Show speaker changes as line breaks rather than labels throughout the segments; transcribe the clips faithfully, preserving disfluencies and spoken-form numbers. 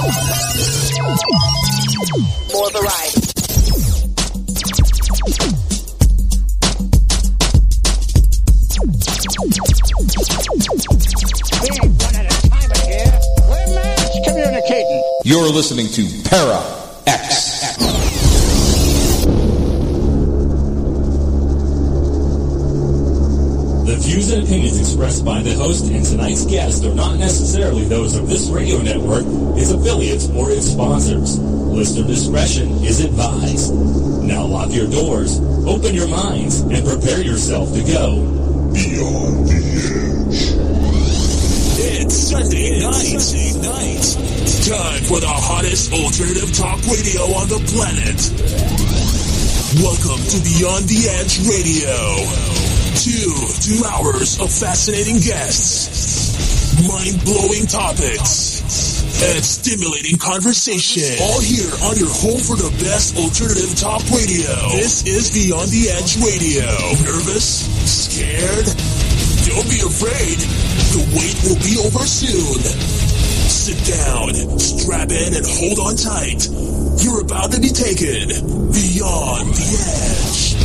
More variety.
We ain't one at a time in here. We're mass communicating.
You're listening to Para X.
The views and opinions expressed by the host and tonight's guest are not necessarily those of this radio network, its affiliates, or its sponsors. Listener discretion is advised. Now lock your doors, open your minds, and prepare yourself to go beyond the edge.
It's Sunday night. Sunday night. Time for the hottest alternative talk radio on the planet. Welcome to Beyond the Edge Radio. Two, two hours of fascinating guests, mind-blowing topics, and stimulating conversation. All here on your home for the best alternative talk radio. This is Beyond the Edge Radio. Nervous? Scared? Don't be afraid. The wait will be over soon. Sit down, strap in, and hold on tight. You're about to be taken Beyond the Edge.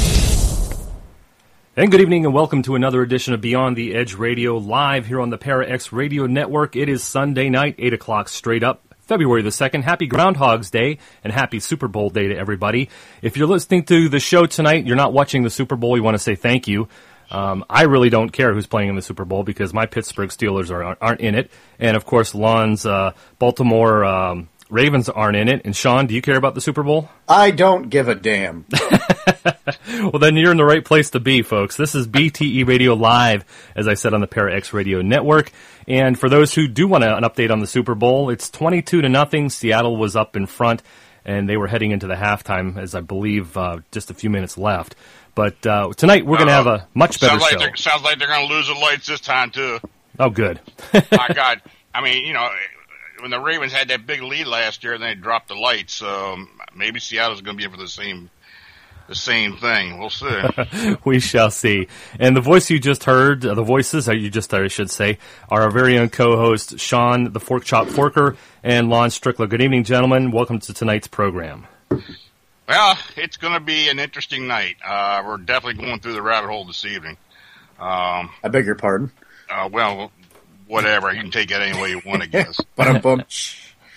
And good evening and welcome to another edition of Beyond the Edge Radio, live here on the Para X Radio Network. It is Sunday night, eight o'clock straight up, February the second. Happy Groundhog's Day and happy Super Bowl Day to everybody. If you're listening to the show tonight, you're not watching the Super Bowl, we want to say thank you. Um, I really don't care who's playing in the Super Bowl because my Pittsburgh Steelers are, aren't in it. And, of course, Lon's uh, Baltimore um, Ravens aren't in it. And, Sean, do you care about the Super Bowl?
I don't give a damn.
Well, then you're in the right place to be, folks. This is B T E Radio Live, as I said, on the Para X Radio Network. And for those who do want an update on the Super Bowl, it's twenty-two to nothing. Seattle was up in front, and they were heading into the halftime, as I believe uh, just a few minutes left. But uh, tonight we're going to have a much better
sounds
show.
Like sounds like they're going to lose the lights this time, too.
Oh, good.
My God. I mean, you know, when the Ravens had that big lead last year, and they dropped the lights, so maybe Seattle's going to be in for the same the same thing. We'll see.
We shall see. And the voice you just heard, uh, the voices that you just heard, I should say, are our very own co-host, Sean, the Fork Chop Forker, and Lon Strickler. Good evening, gentlemen. Welcome to tonight's program.
Well, it's going to be an interesting night. Uh, we're definitely going through the rabbit hole this evening. Um,
I beg your pardon?
Uh, well, whatever. You can take it any way you want, I guess.
But I'm bummed.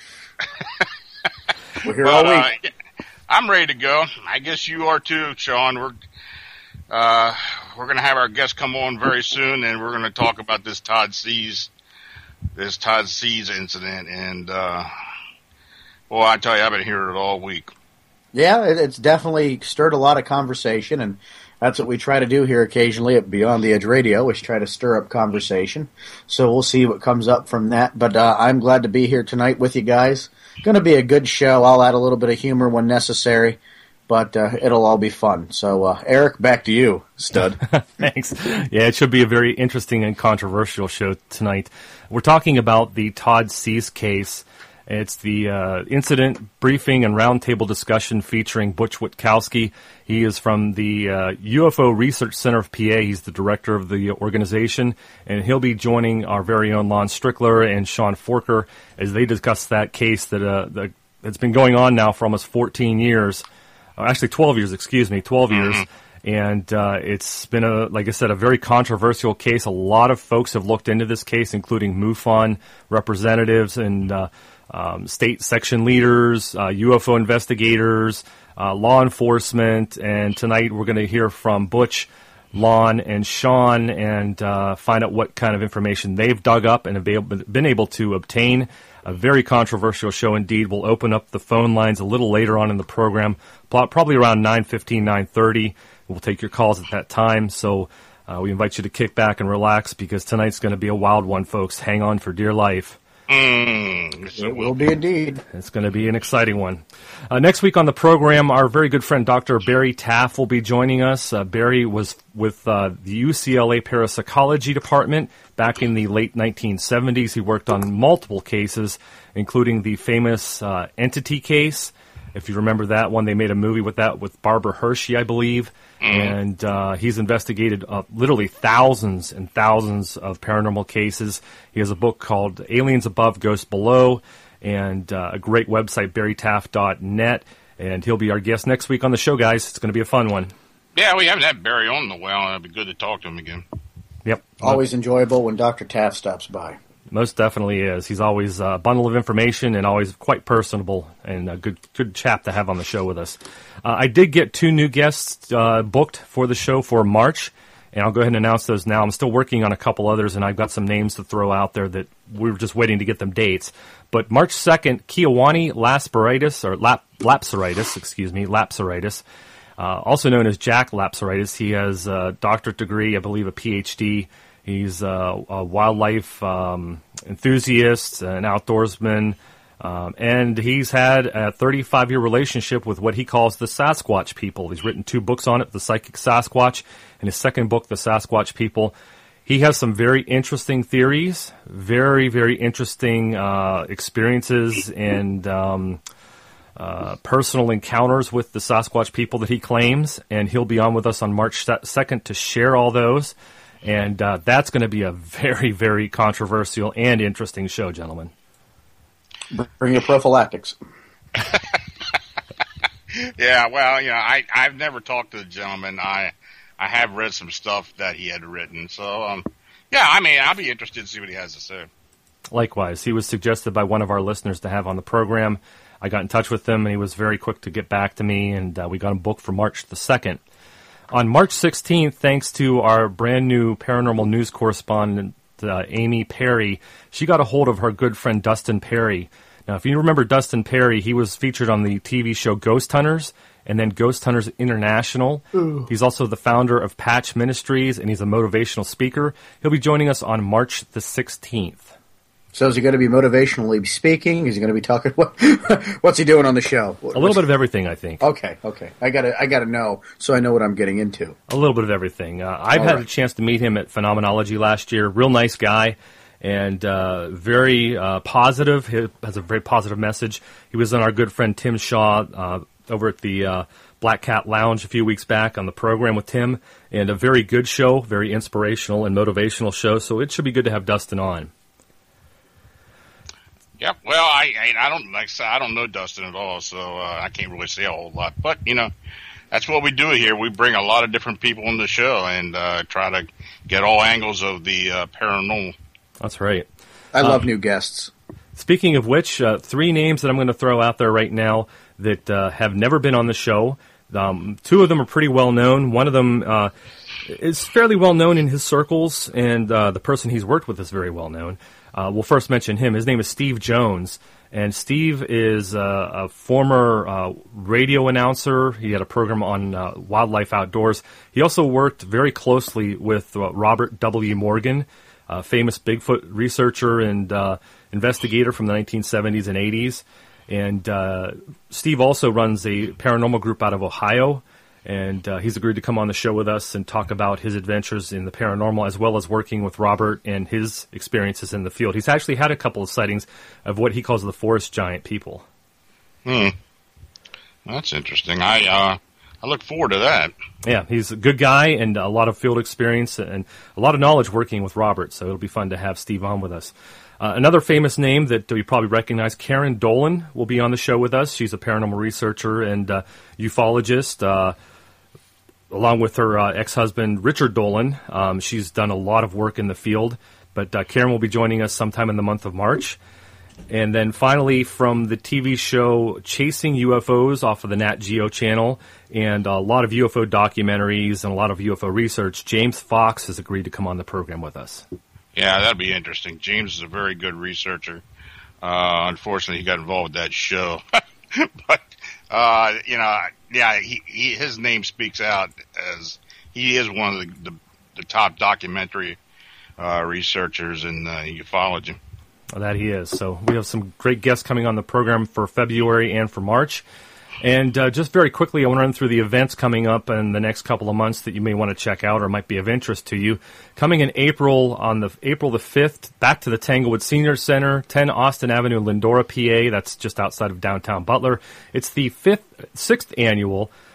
We're here
but,
all week.
Uh, I'm ready to go. I guess you are too, Sean. We're uh, we're going to have our guest come on very soon, and we're going to talk about this Todd Seas, this Todd Seas incident. And uh, well, I tell you, I've been hearing it all week.
Yeah, it's definitely stirred a lot of conversation, and that's what we try to do here occasionally at Beyond the Edge Radio, is try to stir up conversation. So we'll see what comes up from that. But uh, I'm glad to be here tonight with you guys. Going to be a good show. I'll add a little bit of humor when necessary, but uh, it'll all be fun. So, uh, Eric, back to you, stud.
Thanks. Yeah, it should be a very interesting and controversial show tonight. We're talking about the Todd Seas case. It's the uh, incident briefing and roundtable discussion featuring Butch Witkowski. He is from the uh, U F O Research Center of P A. He's the director of the organization, and he'll be joining our very own Lon Strickler and Sean Forker as they discuss that case that uh, the, that's been going on now for almost fourteen years. Uh, actually, twelve years, excuse me, twelve mm-hmm. years. And uh, it's been, a, like I said, a very controversial case. A lot of folks have looked into this case, including MUFON representatives and uh, um, state section leaders, uh, U F O investigators, uh, law enforcement. And tonight we're going to hear from Butch, Lon, and Sean and uh, find out what kind of information they've dug up and have been able to obtain. A very controversial show indeed. We'll open up the phone lines a little later on in the program, probably around nine fifteen, nine thirty. We'll take your calls at that time. So uh, we invite you to kick back and relax because tonight's going to be a wild one, folks. Hang on for dear life.
Mm,
it will be indeed.
It's going to be an exciting one. Uh, next week on the program, our very good friend Doctor Barry Taff will be joining us. Uh, Barry was with uh, the U C L A Parapsychology Department back in the late nineteen seventies. He worked on multiple cases, including the famous uh, Entity case. If you remember that one, they made a movie with that with Barbara Hershey, I believe. And uh, he's investigated uh, literally thousands and thousands of paranormal cases. He has a book called Aliens Above, Ghosts Below. and uh, a great website, barry taft dot net. And he'll be our guest next week on the show, guys. It's going to be a fun one.
Yeah, we haven't had Barry on in a while, and it'd be good to talk to him again.
Yep.
Always enjoyable when Doctor Taft stops by.
Most definitely is. He's always a bundle of information and always quite personable and a good good chap to have on the show with us. Uh, I did get two new guests uh, booked for the show for March, and I'll go ahead and announce those now. I'm still working on a couple others, and I've got some names to throw out there that we're just waiting to get them dates. But March second, Kiowani Lasperitis, or lap, Lapseritis, excuse me, Lapseritis, uh, also known as Jack Lapseritis. He has a doctorate degree, I believe a P H D. He's a, a wildlife um, enthusiast, an outdoorsman, um, and he's had a thirty-five-year relationship with what he calls the Sasquatch people. He's written two books on it, The Psychic Sasquatch, and his second book, The Sasquatch People. He has some very interesting theories, very, very interesting uh, experiences and um, uh, personal encounters with the Sasquatch people that he claims, and he'll be on with us on March second to share all those. And uh, that's going to be a very, very controversial and interesting show, gentlemen.
Bring your prophylactics.
Yeah, well, you know, I, I've never talked to the gentleman. I I have read some stuff that he had written. So, um, yeah, I mean, I'll be interested to see what he has to say.
Likewise. He was suggested by one of our listeners to have on the program. I got in touch with him, and he was very quick to get back to me, and uh, we got him booked for March the second. On March sixteenth, thanks to our brand new paranormal news correspondent, uh, Amy Perry, she got a hold of her good friend Dustin Perry. Now, if you remember Dustin Perry, he was featured on the T V show Ghost Hunters and then Ghost Hunters International. Ooh. He's also the founder of Patch Ministries, and he's a motivational speaker. He'll be joining us on March the sixteenth.
So is he going to be motivationally speaking? Is he going to be talking? What, what's he doing on the show?
A little bit of everything, I think.
Okay, okay. I got to I got to know so I know what I'm getting into.
A little bit of everything. Uh, I've All had right. a chance to meet him at Phenomenology last year. Real nice guy and uh, very uh, positive. He has a very positive message. He was on our good friend Tim Shaw uh, over at the uh, Black Cat Lounge a few weeks back on the program with Tim, and a very good show, very inspirational and motivational show. So it should be good to have Dustin on.
Yep. Well, I, I I don't like I said, I don't know Dustin at all, so uh, I can't really say a whole lot. But you know, that's what we do here. We bring a lot of different people on the show and uh, try to get all angles of the uh, paranormal.
That's right.
I love
um,
new guests.
Speaking of which, uh, three names that I'm going to throw out there right now that uh, have never been on the show. Um, two of them are pretty well known. One of them uh, is fairly well known in his circles, and uh, the person he's worked with is very well known. Uh, we'll first mention him. His name is Steve Jones, and Steve is uh, a former uh, radio announcer. He had a program on uh, Wildlife Outdoors. He also worked very closely with uh, Robert W. Morgan, a famous Bigfoot researcher and uh, investigator from the nineteen seventies and eighties. And uh, Steve also runs a paranormal group out of Ohio, and uh, he's agreed to come on the show with us and talk about his adventures in the paranormal, as well as working with Robert and his experiences in the field. He's actually had a couple of sightings of what he calls the forest giant people.
Hmm. That's interesting. I uh, I look forward to that.
Yeah, he's a good guy and a lot of field experience and a lot of knowledge working with Robert, so it'll be fun to have Steve on with us. Uh, another famous name that you probably recognize, Karen Dolan, will be on the show with us. She's a paranormal researcher and uh, ufologist, uh, along with her uh, ex-husband, Richard Dolan. Um, she's done a lot of work in the field, but uh, Karen will be joining us sometime in the month of March. And then finally, from the T V show Chasing U F Os off of the Nat Geo channel, and a lot of U F O documentaries and a lot of U F O research, James Fox has agreed to come on the program with us.
Yeah, that'd be interesting. James is a very good researcher. Uh, unfortunately, he got involved with that show. But, uh, you know, yeah, he, he, his name speaks out as he is one of the, the, the top documentary uh, researchers in uh, ufology.
Well, that he is. So we have some great guests coming on the program for February and for March. And uh, just very quickly, I want to run through the events coming up in the next couple of months that you may want to check out or might be of interest to you. Coming in April, on the April the fifth, back to the Tanglewood Senior Center, ten Austin Avenue, Lindora, P A. That's just outside of downtown Butler. It's the fifth, sixth annual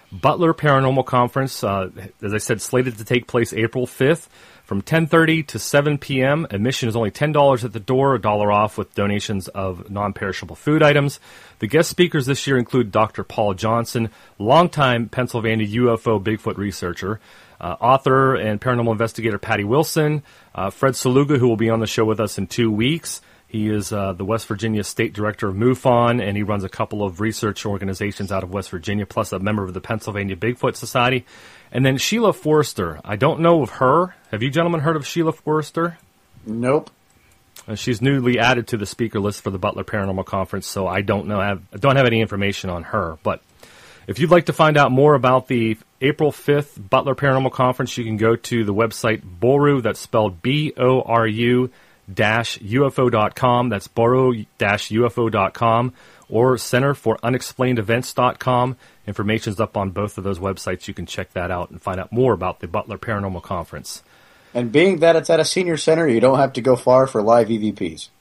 Butler Paranormal Conference, uh, as I said, slated to take place April fifth from ten thirty to seven p.m. Admission is only ten dollars at the door, a dollar off with donations of non-perishable food items. The guest speakers this year include Doctor Paul Johnson, longtime Pennsylvania U F O Bigfoot researcher, uh, author and paranormal investigator Patty Wilson, uh, Fred Saluga, who will be on the show with us in two weeks. He is uh, the West Virginia State Director of MUFON, and he runs a couple of research organizations out of West Virginia, plus a member of the Pennsylvania Bigfoot Society. And then Sheila Forrester. I don't know of her. Have you gentlemen heard of Sheila Forrester?
Nope.
Uh, she's newly added to the speaker list for the Butler Paranormal Conference, so I don't know. Have, I don't have any information on her. But if you'd like to find out more about the April fifth Butler Paranormal Conference, you can go to the website Boru, that's spelled B O R U, dash U F O dot com. That's boru dash U F O dot com, or Center for Unexplained Events dot com. Information's up on both of those websites. You can check that out and find out more about the Butler Paranormal Conference.
And being that it's at a senior center, you don't have to go far for live E V Ps.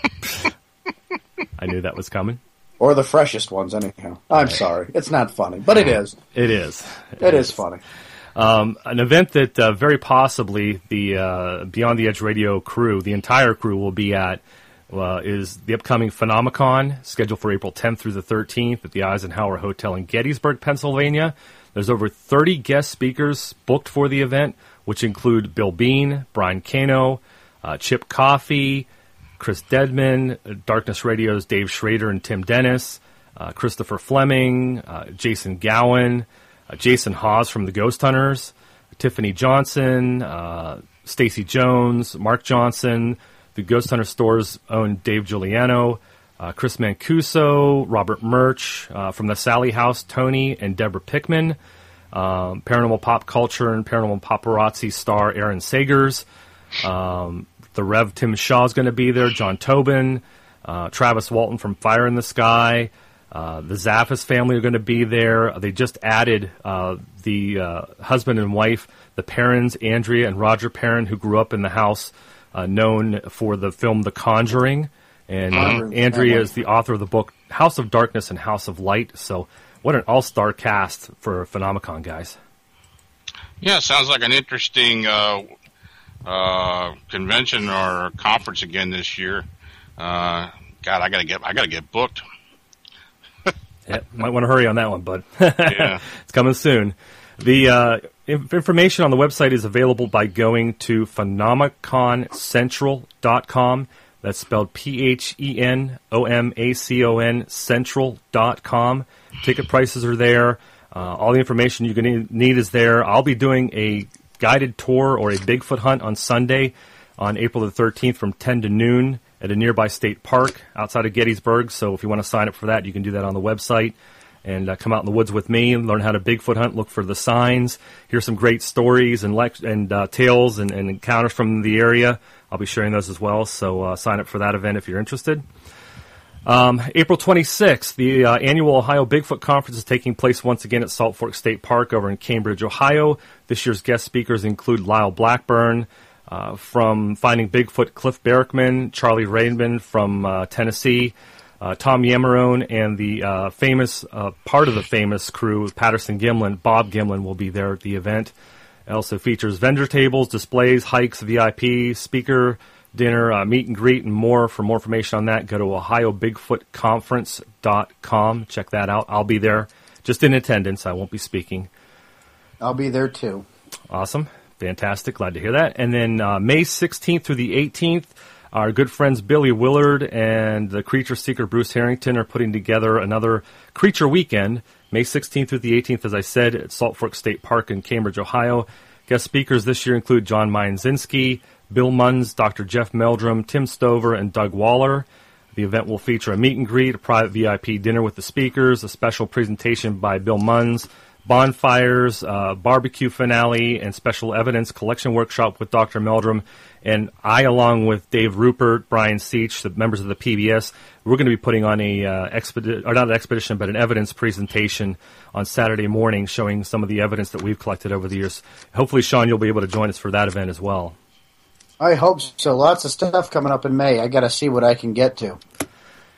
I knew that was coming.
Or the freshest ones, anyhow. I'm sorry. It's not funny, but it is.
It is.
It, it is. is funny.
Um, an event that uh, very possibly the uh, Beyond the Edge radio crew, the entire crew, will be at uh, is the upcoming Phenomicon, scheduled for April tenth through the thirteenth at the Eisenhower Hotel in Gettysburg, Pennsylvania. There's over thirty guest speakers booked for the event, which include Bill Bean, Brian Cano, uh, Chip Coffey, Chris Dedman, Darkness Radio's Dave Schrader and Tim Dennis, uh, Christopher Fleming, uh, Jason Gowan, uh, Jason Hawes from the Ghost Hunters, Tiffany Johnson, uh, Stacy Jones, Mark Johnson, the Ghost Hunter Store's own Dave Giuliano, uh, Chris Mancuso, Robert Murch, uh, from the Sally House, Tony and Deborah Pickman, um, Paranormal Pop Culture and Paranormal Paparazzi star Aaron Sagers, um, the Rev Tim Shaw is going to be there, John Tobin, uh, Travis Walton from Fire in the Sky, uh, the Zaffis family are going to be there. They just added uh, the uh, husband and wife, the Perrins, Andrea and Roger Perrin, who grew up in the house, uh, known for the film The Conjuring. And uh, Andrea is the author of the book House of Darkness and House of Light. So what an all-star cast for Phenomicon, guys.
Yeah, sounds like an interesting uh, uh, convention or conference again this year. Uh, God, I gotta get, I gotta get booked.
Yeah, might want to hurry on that one, bud.
Yeah.
It's coming soon. The uh, information on the website is available by going to phenomicon central dot com. That's spelled P H E N O M A C O N central dot com. Ticket prices are there. Uh, all the information you're going to need is there. I'll be doing a guided tour or a Bigfoot hunt on Sunday on April the thirteenth from ten to noon at a nearby state park outside of Gettysburg. So if you want to sign up for that, you can do that on the website and uh, come out in the woods with me and learn how to Bigfoot hunt, look for the signs, hear some great stories and lect- and uh, tales and, and encounters from the area. I'll be sharing those as well, so uh, sign up for that event if you're interested. Um, April twenty-sixth, the uh, annual Ohio Bigfoot Conference is taking place once again at Salt Fork State Park over in Cambridge, Ohio. This year's guest speakers include Lyle Blackburn uh, from Finding Bigfoot, Cliff Barackman, Charlie Raymond from uh, Tennessee, uh, Tom Yamarone, and the uh, famous uh, part of the famous crew, Patterson Gimlin, Bob Gimlin, will be there at the event. It also features vendor tables, displays, hikes, V I P, speaker, dinner, uh, meet and greet, and more. For more information on that, go to ohio bigfoot conference dot com. Check that out. I'll be there just in attendance. I won't be speaking.
I'll be there too.
Awesome. Fantastic. Glad to hear that. And then uh, May sixteenth through the eighteenth, our good friends Billy Willard and the Creature Seeker Bruce Harrington are putting together another Creature Weekend. May sixteenth through the eighteenth, as I said, at Salt Fork State Park in Cambridge, Ohio. Guest speakers this year include John Meinzinski, Bill Munns, Doctor Jeff Meldrum, Tim Stover, and Doug Waller. The event will feature a meet and greet, a private V I P dinner with the speakers, a special presentation by Bill Munns, bonfires, uh, barbecue finale, and special evidence collection workshop with Doctor Meldrum. And I, along with Dave Rupert, Brian Seach, the members of the P B S, we're going to be putting on a uh, expedition, or not an expedition, but an evidence presentation on Saturday morning, showing some of the evidence that we've collected over the years. Hopefully, Sean, you'll be able to join us for that event as well.
I hope so. Lots of stuff coming up in May. I got to see what I can get to.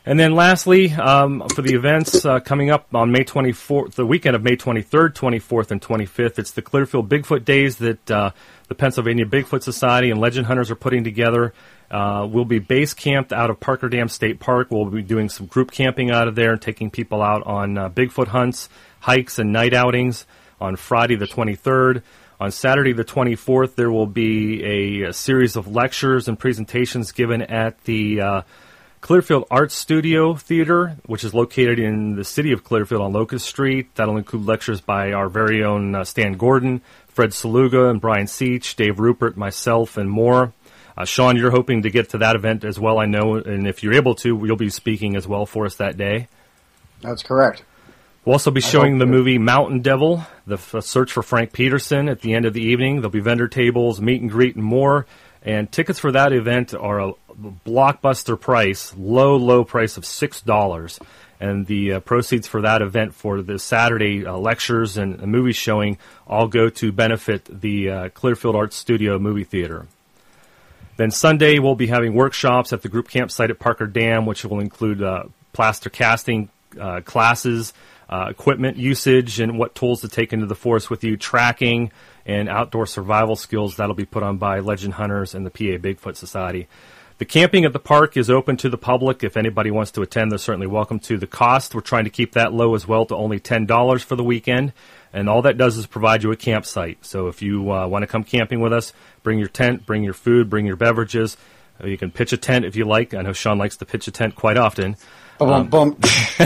And then lastly, um, for the events uh, coming up on May twenty-fourth, the weekend of May twenty-third, twenty-fourth, and twenty-fifth, it's the Clearfield Bigfoot Days that uh, the Pennsylvania Bigfoot Society and Legend Hunters are putting together. Uh, we'll be base camped out of Parker Dam State Park. We'll be doing some group camping out of there and taking people out on uh, Bigfoot hunts, hikes, and night outings on Friday the twenty-third. On Saturday the twenty-fourth, there will be a, a series of lectures and presentations given at the uh, Clearfield Arts Studio Theater, which is located in the city of Clearfield on Locust Street. That'll include lectures by our very own uh, Stan Gordon, Fred Saluga, and Brian Seach, Dave Rupert, myself, and more. Uh, Sean, you're hoping to get to that event as well, I know, and if you're able to, you'll be speaking as well for us that day.
That's correct.
We'll also be showing the movie Mountain Devil, the f- search for Frank Peterson at the end of the evening. There'll be vendor tables, meet and greet, and more. And tickets for that event are a blockbuster price, low, low price of six dollars. And the uh, proceeds for that event for the Saturday uh, lectures and uh, movie showing all go to benefit the uh, Clearfield Arts Studio Movie Theater. Then Sunday, we'll be having workshops at the group campsite at Parker Dam, which will include uh, plaster casting uh, classes, uh, equipment usage, and what tools to take into the forest with you, tracking, and outdoor survival skills. That'll be put on by Legend Hunters and the P A Bigfoot Society. The camping at the park is open to the public. If anybody wants to attend, they're certainly welcome to. The cost, we're trying to keep that low as well to only ten dollars for the weekend. And all that does is provide you a campsite. So if you uh, want to come camping with us, bring your tent, bring your food, bring your beverages. You can pitch a tent if you like. I know Sean likes to pitch a tent quite often.
Um, bum.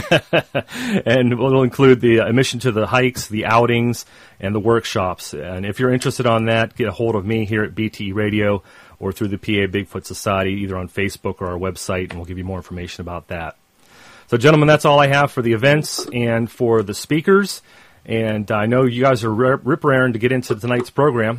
And we'll include the admission to the hikes, the outings, and the workshops. And if you're interested on that, get a hold of me here at B T E Radio or through the P A Bigfoot Society, either on Facebook or our website, and we'll give you more information about that. So, gentlemen, that's all I have for the events and for the speakers. And I know you guys are rip-raring to get into tonight's program.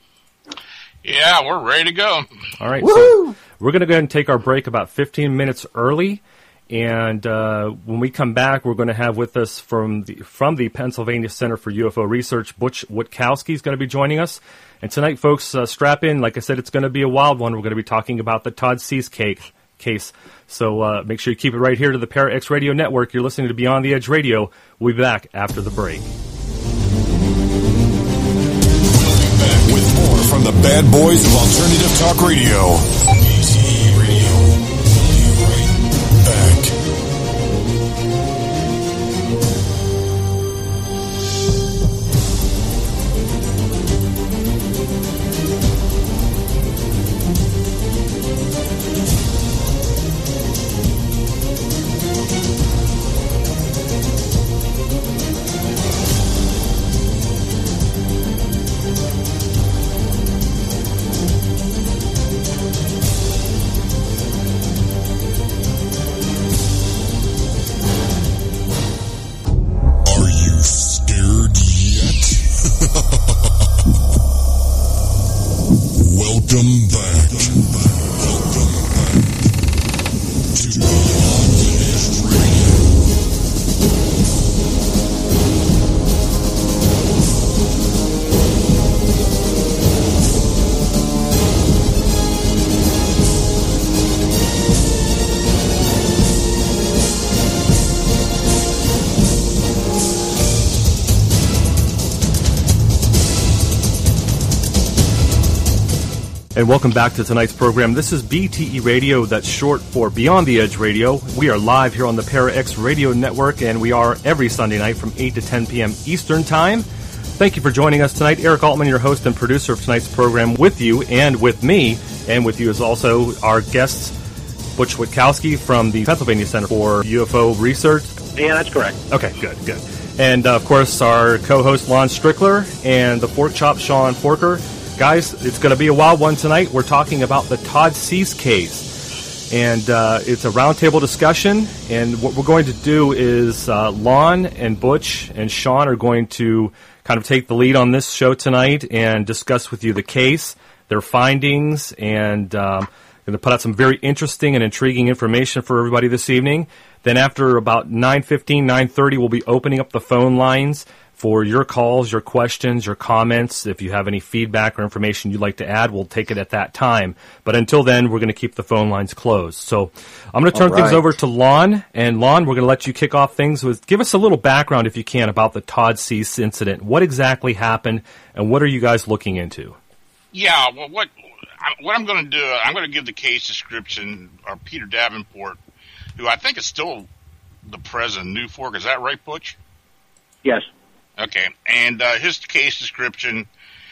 Yeah, we're ready to go.
All right, Woo-hoo! So we're going to go ahead and take our break about fifteen minutes early. And uh, when we come back, we're going to have with us from the from the Pennsylvania Center for U F O Research, Butch Witkowski is going to be joining us. And tonight, folks, uh, strap in. Like I said, it's going to be a wild one. We're going to be talking about the Todd Cease cake, case. So uh, make sure you keep it right here to the Para X Radio Network. You're listening to Beyond the Edge Radio. We'll be back after the break.
Back with more from the bad boys of Alternative Talk Radio. B T E Radio. Be right back. Welcome back. Welcome back to Beyond the Edge Radio.
And welcome back to tonight's program. This is B T E Radio, that's short for Beyond the Edge Radio. We are live here on the Para X Radio Network, and we are every Sunday night from eight to ten p.m. Eastern Time. Thank you for joining us tonight. Eric Altman, your host and producer of tonight's program, with you and with me. And with you is also our guests, Butch Witkowski from the Pennsylvania Center for U F O Research.
Yeah, that's correct.
Okay, good, good. And, uh, of course, our co-host, Lon Strickler, and the Pork Chop, Sean Forker. Guys, it's going to be a wild one tonight. We're talking about the Todd Cease case, and uh, it's a roundtable discussion, and what we're going to do is uh, Lon and Butch and Sean are going to kind of take the lead on this show tonight and discuss with you the case, their findings, and um, going to put out some very interesting and intriguing information for everybody this evening. Then after about nine fifteen, nine thirty, we'll be opening up the phone lines for your calls, your questions, your comments. If you have any feedback or information you'd like to add, we'll take it at that time. But until then, we're going to keep the phone lines closed. So I'm going to turn
All right.
things over to Lon. And Lon, we're going to let you kick off things with, give us a little background, if you can, about the Todd Cease incident. What exactly happened, and what are you guys looking into?
Yeah, well, what what I'm going to do, I'm going to give the case description of Peter Davenport, who I think is still the president of New Fork. Is that right, Butch?
Yes.
Okay, and uh, his case description,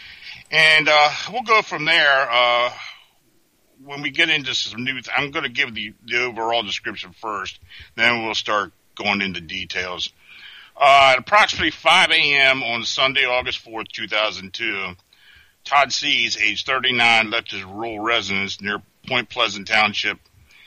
and uh, we'll go from there. Uh, when we get into some news, I'm going to give the, the overall description first, then we'll start going into details. Uh, at approximately five a.m. on Sunday, August fourth, two thousand two, Todd Cease, age thirty-nine, left his rural residence near Point Pleasant Township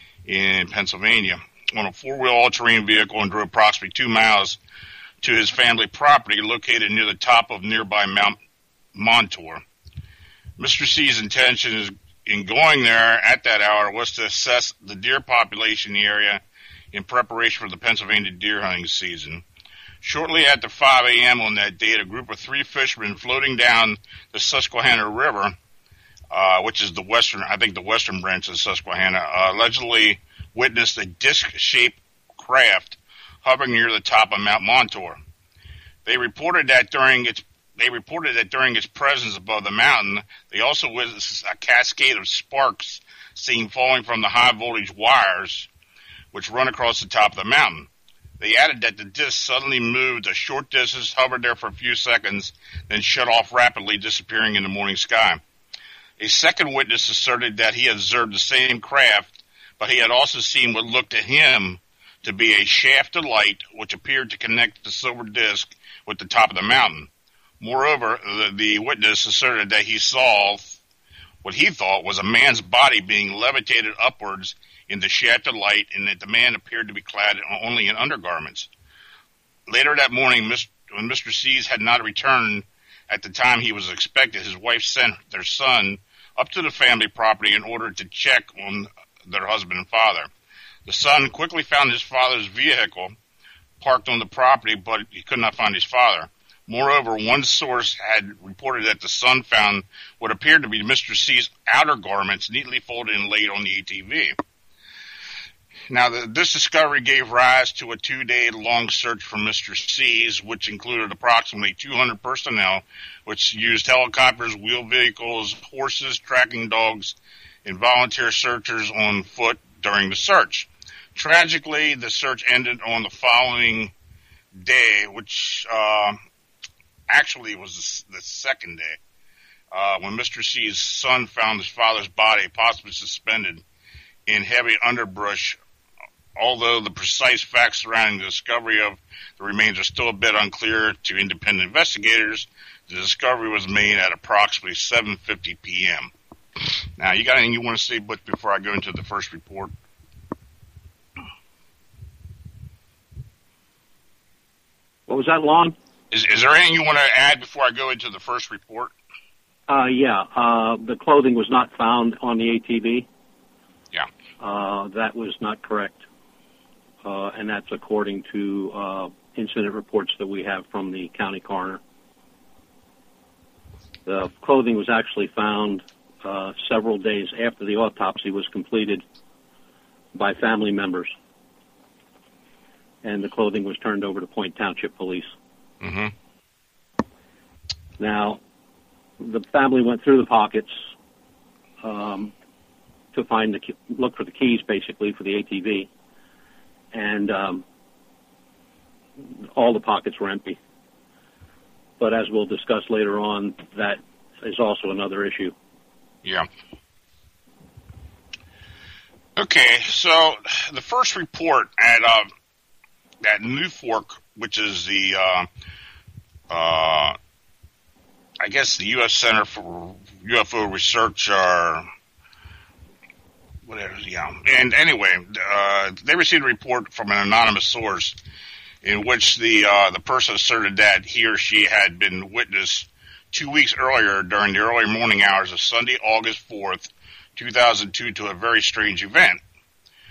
in Pennsylvania on a four-wheel all-terrain vehicle and drove approximately two miles to his family property located near the top of nearby Mount Montour. Mister C's intention is, in going there at that hour was to assess the deer population in the area in preparation for the Pennsylvania deer hunting season. Shortly after five a.m. on that date, a group of three fishermen floating down the Susquehanna River, uh, which is the western, I think the western branch of the Susquehanna, uh, allegedly witnessed a disc-shaped craft hovering near the top of Mount Montour. They reported that during its they reported that during its presence above the mountain, they also witnessed a cascade of sparks seen falling from the high voltage wires which run across the top of the mountain. They added that the disc suddenly moved a short distance, hovered there for a few seconds, then shut off rapidly, disappearing in the morning sky. A second witness asserted that he observed the same craft, but he had also seen what looked to him to be a shaft of light which appeared to connect the silver disc with the top of the mountain. Moreover, the, the witness asserted that he saw what he thought was a man's body being levitated upwards in the shaft of light, and that the man appeared to be clad only in undergarments. Later that morning, when Mister Cease had not returned at the time he was expected, his wife sent their son up to the family property in order to check on their husband and father. The son quickly found his father's vehicle parked on the property, but he could not find his father. Moreover, one source had reported that the son found what appeared to be Mister C's outer garments neatly folded and laid on the A T V. Now, the, this discovery gave rise to a two-day-long search for Mister Cease, which included approximately two hundred personnel, which used helicopters, wheeled vehicles, horses, tracking dogs, and volunteer searchers on foot during the search. Tragically, the search ended on the following day, which uh, actually was the, the second day, uh, when Mister Ce's son found his father's body, possibly suspended in heavy underbrush. Although the precise facts surrounding the discovery of the remains are still a bit unclear to independent investigators, the discovery was made at approximately seven fifty p.m. Now, you got anything you want to say, Butch, before I go into the first report?
What was that, Lon?
Is, is there anything you want to add before I go into the first report?
Uh, yeah, uh, the clothing was not found on the A T V.
Yeah.
Uh, that was not correct. Uh, and that's according to uh, incident reports that we have from the county coroner. The clothing was actually found uh, several days after the autopsy was completed by family members. And the clothing was turned over to Point Township Police.
Mm-hmm.
Now, the family went through the pockets um, to find the look for the keys, basically, for the A T V. And um, all the pockets were empty. But as we'll discuss later on, that is also another issue.
Yeah. Okay, so the first report at uh, at New Fork, which is the, uh, uh, I guess the U S Center for U F O Research, or whatever, yeah. And anyway, uh, they received a report from an anonymous source in which the uh, the person asserted that he or she had been witness two weeks earlier during the early morning hours of Sunday, August fourth, two thousand two, to a very strange event.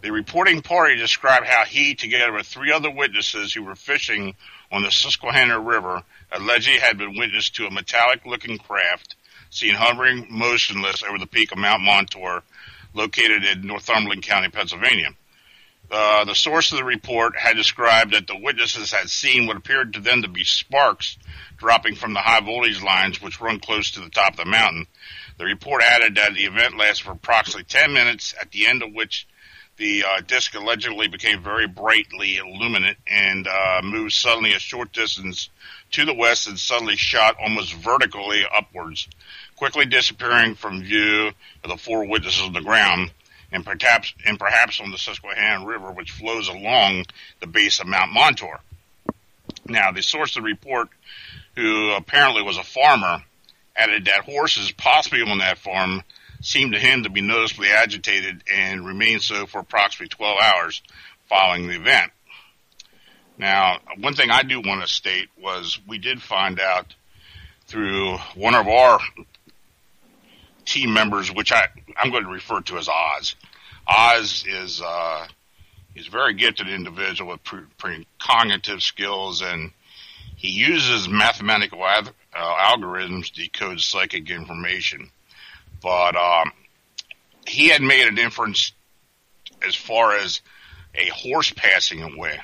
The reporting party described how he, together with three other witnesses who were fishing on the Susquehanna River, allegedly had been witness to a metallic-looking craft seen hovering motionless over the peak of Mount Montour, located in Northumberland County, Pennsylvania. Uh, the source of the report had described that the witnesses had seen what appeared to them to be sparks dropping from the high voltage lines which run close to the top of the mountain. The report added that the event lasted for approximately ten minutes, at the end of which the uh, disc allegedly became very brightly illuminate and uh, moved suddenly a short distance to the west and suddenly shot almost vertically upwards, quickly disappearing from view of the four witnesses on the ground, and perhaps, and perhaps on the Susquehanna River, which flows along the base of Mount Montour. Now, the source of the report, who apparently was a farmer, added that horses possibly on that farm seemed to him to be noticeably agitated and remained so for approximately twelve hours following the event. Now, one thing I do want to state was we did find out through one of our team members, which I, I'm going to refer to as Oz. Oz is uh, he's a very gifted individual with pre- precognitive skills, and he uses mathematical uh, algorithms to decode psychic information. But um, he had made an inference as far as a horse passing away.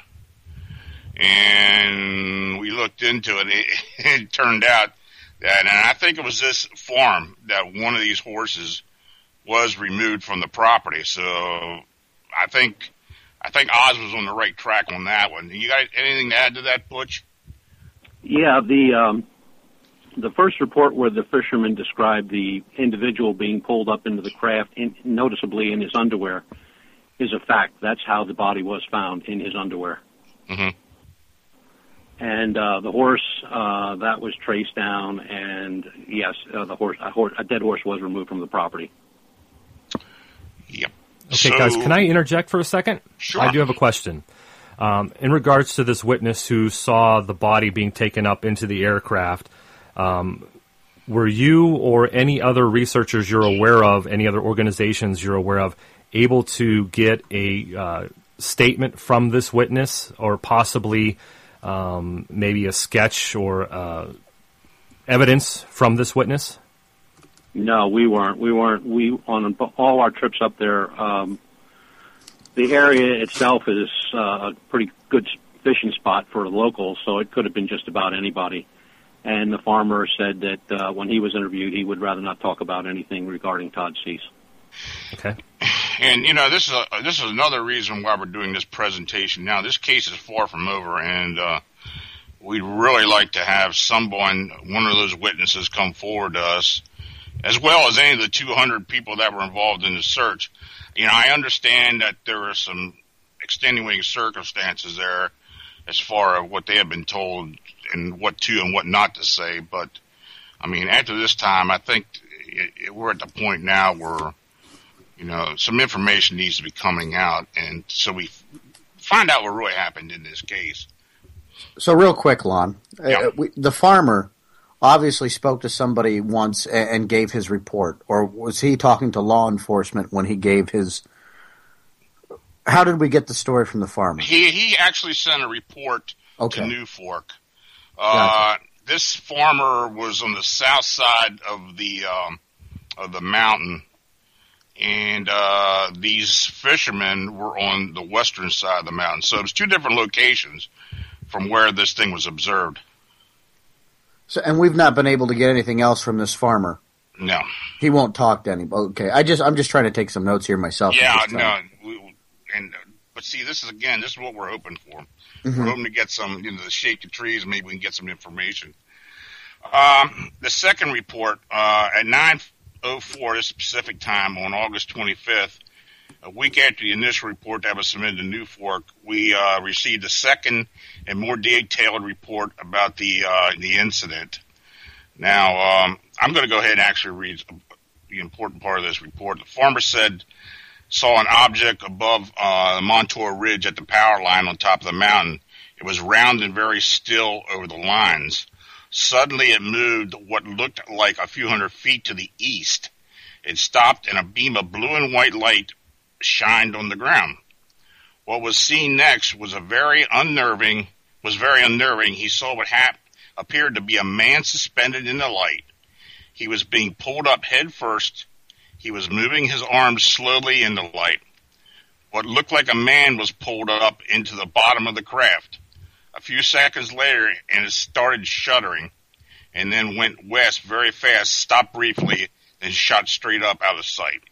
And we looked into it. It, it turned out that, and I think it was this farm, that one of these horses was removed from the property. So I think I think Oz was on the right track on that one. You got anything to add to that, Butch?
Yeah, the um, the first report where the fisherman described the individual being pulled up into the craft, in, noticeably in his underwear, is a fact. That's how the body was found, in his underwear.
Mm-hmm.
And uh, the horse, uh, that was traced down, and yes, uh, the horse a, horse, a dead horse was removed from the property.
Yep.
Okay,
so,
guys, can I interject for a second?
Sure.
I do have a question. Um, in regards to this witness who saw the body being taken up into the aircraft, um, were you or any other researchers you're aware of, any other organizations you're aware of, able to get a uh, statement from this witness, or possibly um, maybe a sketch or uh, evidence from this witness?
No, we weren't. We weren't. We on all our trips up there. Um, the area itself is uh, a pretty good fishing spot for locals, so it could have been just about anybody. And the farmer said that uh, when he was interviewed, he would rather not talk about anything regarding Todd Cease.
Okay.
And you know, this is a, this is another reason why we're doing this presentation now. This case is far from over, and uh, we'd really like to have someone, one of those witnesses, come forward to us, as well as any of the two hundred people that were involved in the search. You know, I understand that there are some extenuating circumstances there as far as what they have been told and what to and what not to say. But, I mean, after this time, I think it, it, we're at the point now where, you know, some information needs to be coming out, and so we f- find out what really happened in this case.
So real quick, Lon,
Yeah.
uh, we, the farmer obviously spoke to somebody once and, and gave his report, or was he talking to law enforcement when he gave his? How did we get the story from the farmer?
He he actually sent a report
Okay.
to New Fork. Uh,
Gotcha.
This farmer was on the south side of the um, of the mountain, and uh, these fishermen were on the western side of the mountain. So it was two different locations from where this thing was observed.
So, and we've not been able to get anything else from this farmer.
No.
He won't talk to anybody. Okay, I just I'm just trying to take some notes here myself.
Yeah,
at this
no.
time.
We, and but see, this is again, this is what we're hoping for.
Mhm.
We're hoping to get some, you know, to shake the trees. Maybe we can get some information. Um, the second report uh, at nine oh four this Pacific time on August twenty-fifth, a week after the initial report that was submitted to New Fork, we uh, received a second and more detailed report about the uh, the incident. Now, um, I'm going to go ahead and actually read the important part of this report. The farmer said saw an object above uh, the Montour Ridge at the power line on top of the mountain. It was round and very still over the lines. Suddenly it moved what looked like a few hundred feet to the east. It stopped and a beam of blue and white light shined on the ground. What was seen next was a very unnerving, was very unnerving. He saw what hap- appeared to be a man suspended in the light. He was being pulled up head first. He was moving his arms slowly in the light. What looked like a man was pulled up into the bottom of the craft. A few seconds later, and it started shuddering, and then went west very fast, stopped briefly, and shot straight up out of sight.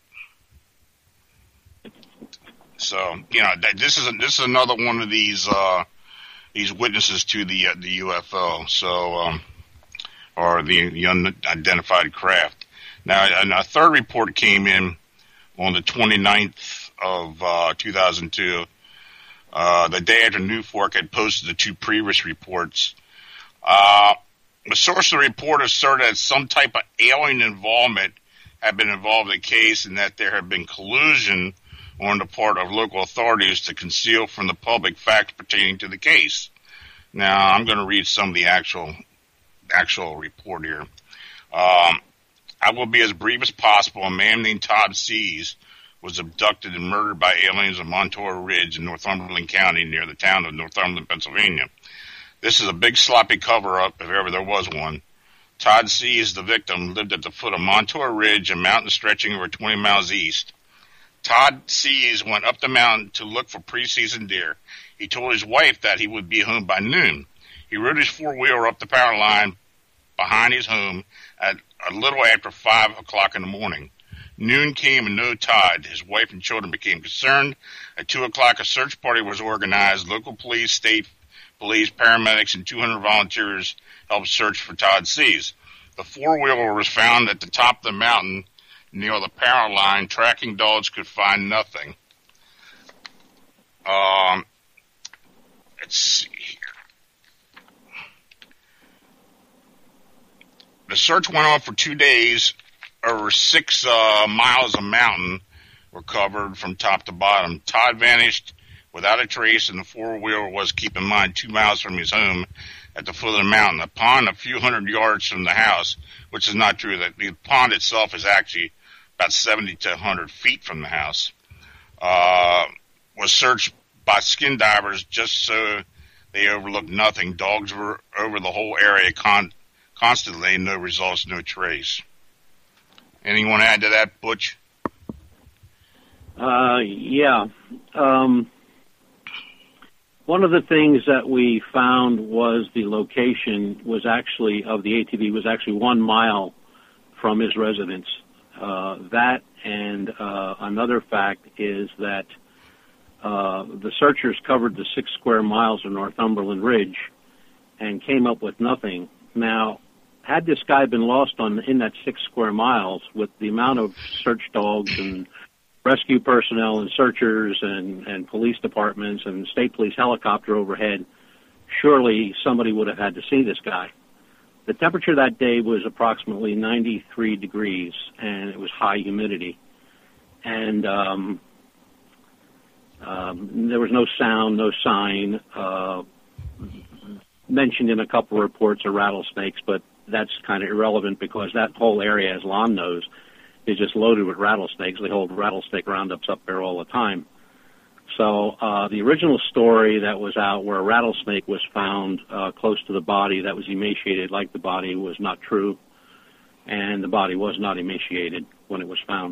So, you know, that, this is a, this is another one of these uh, these witnesses to the uh, the U F O. So, um, or the, the unidentified craft. Now, and a third report came in on the twenty-ninth of uh, two thousand two. Uh, the day after Newfork had posted the two previous reports. Uh, the source of the report asserted that some type of alien involvement had been involved in the case and that there had been collusion on the part of local authorities to conceal from the public facts pertaining to the case. Now, I'm going to read some of the actual actual report here. Um, I will be as brief as possible. A man named Todd Seas was abducted and murdered by aliens on Montour Ridge in Northumberland County near the town of Northumberland, Pennsylvania. This is a big sloppy cover-up, if ever there was one. Todd Seas, the victim, lived at the foot of Montour Ridge, a mountain stretching over twenty miles east. Todd Seas went up the mountain to look for pre-season deer. He told his wife that he would be home by noon. He rode his four-wheeler up the power line behind his home at a little after five o'clock in the morning. Noon came and no Todd. His wife and children became concerned. At two o'clock, a search party was organized. Local police, state police, paramedics, and two hundred volunteers helped search for Todd Seas. The four-wheeler was found at the top of the mountain near the power line. Tracking dogs could find nothing. Um, let's see here. The search went on for two days. Over six uh, miles of mountain were covered from top to bottom. Todd vanished without a trace, and the four-wheeler was, keep in mind, two miles from his home at the foot of the mountain. A pond a few hundred yards from the house, which is not true. That the pond itself is actually about seventy to one hundred feet from the house. Uh, was searched by skin divers just so they overlooked nothing. Dogs were over the whole area con- constantly, no results, no trace. Anyone add to that, Butch?
Uh, yeah. Um, one of the things that we found was the location was actually, of the A T V, was actually one mile from his residence. Uh, that and uh, another fact is that uh, the searchers covered the six square miles of Northumberland Ridge and came up with nothing. Now, had this guy been lost on in that six square miles, with the amount of search dogs and rescue personnel and searchers and, and police departments and state police helicopter overhead, surely somebody would have had to see this guy. The temperature that day was approximately ninety-three degrees, and it was high humidity. And um, um, there was no sound, no sign. Uh, mentioned in a couple of reports of rattlesnakes, but that's kind of irrelevant because that whole area, as Lon knows, is just loaded with rattlesnakes. They hold rattlesnake roundups up there all the time. So uh, the original story that was out where a rattlesnake was found uh, close to the body that was emaciated like the body was not true, and the body was not emaciated when it was found.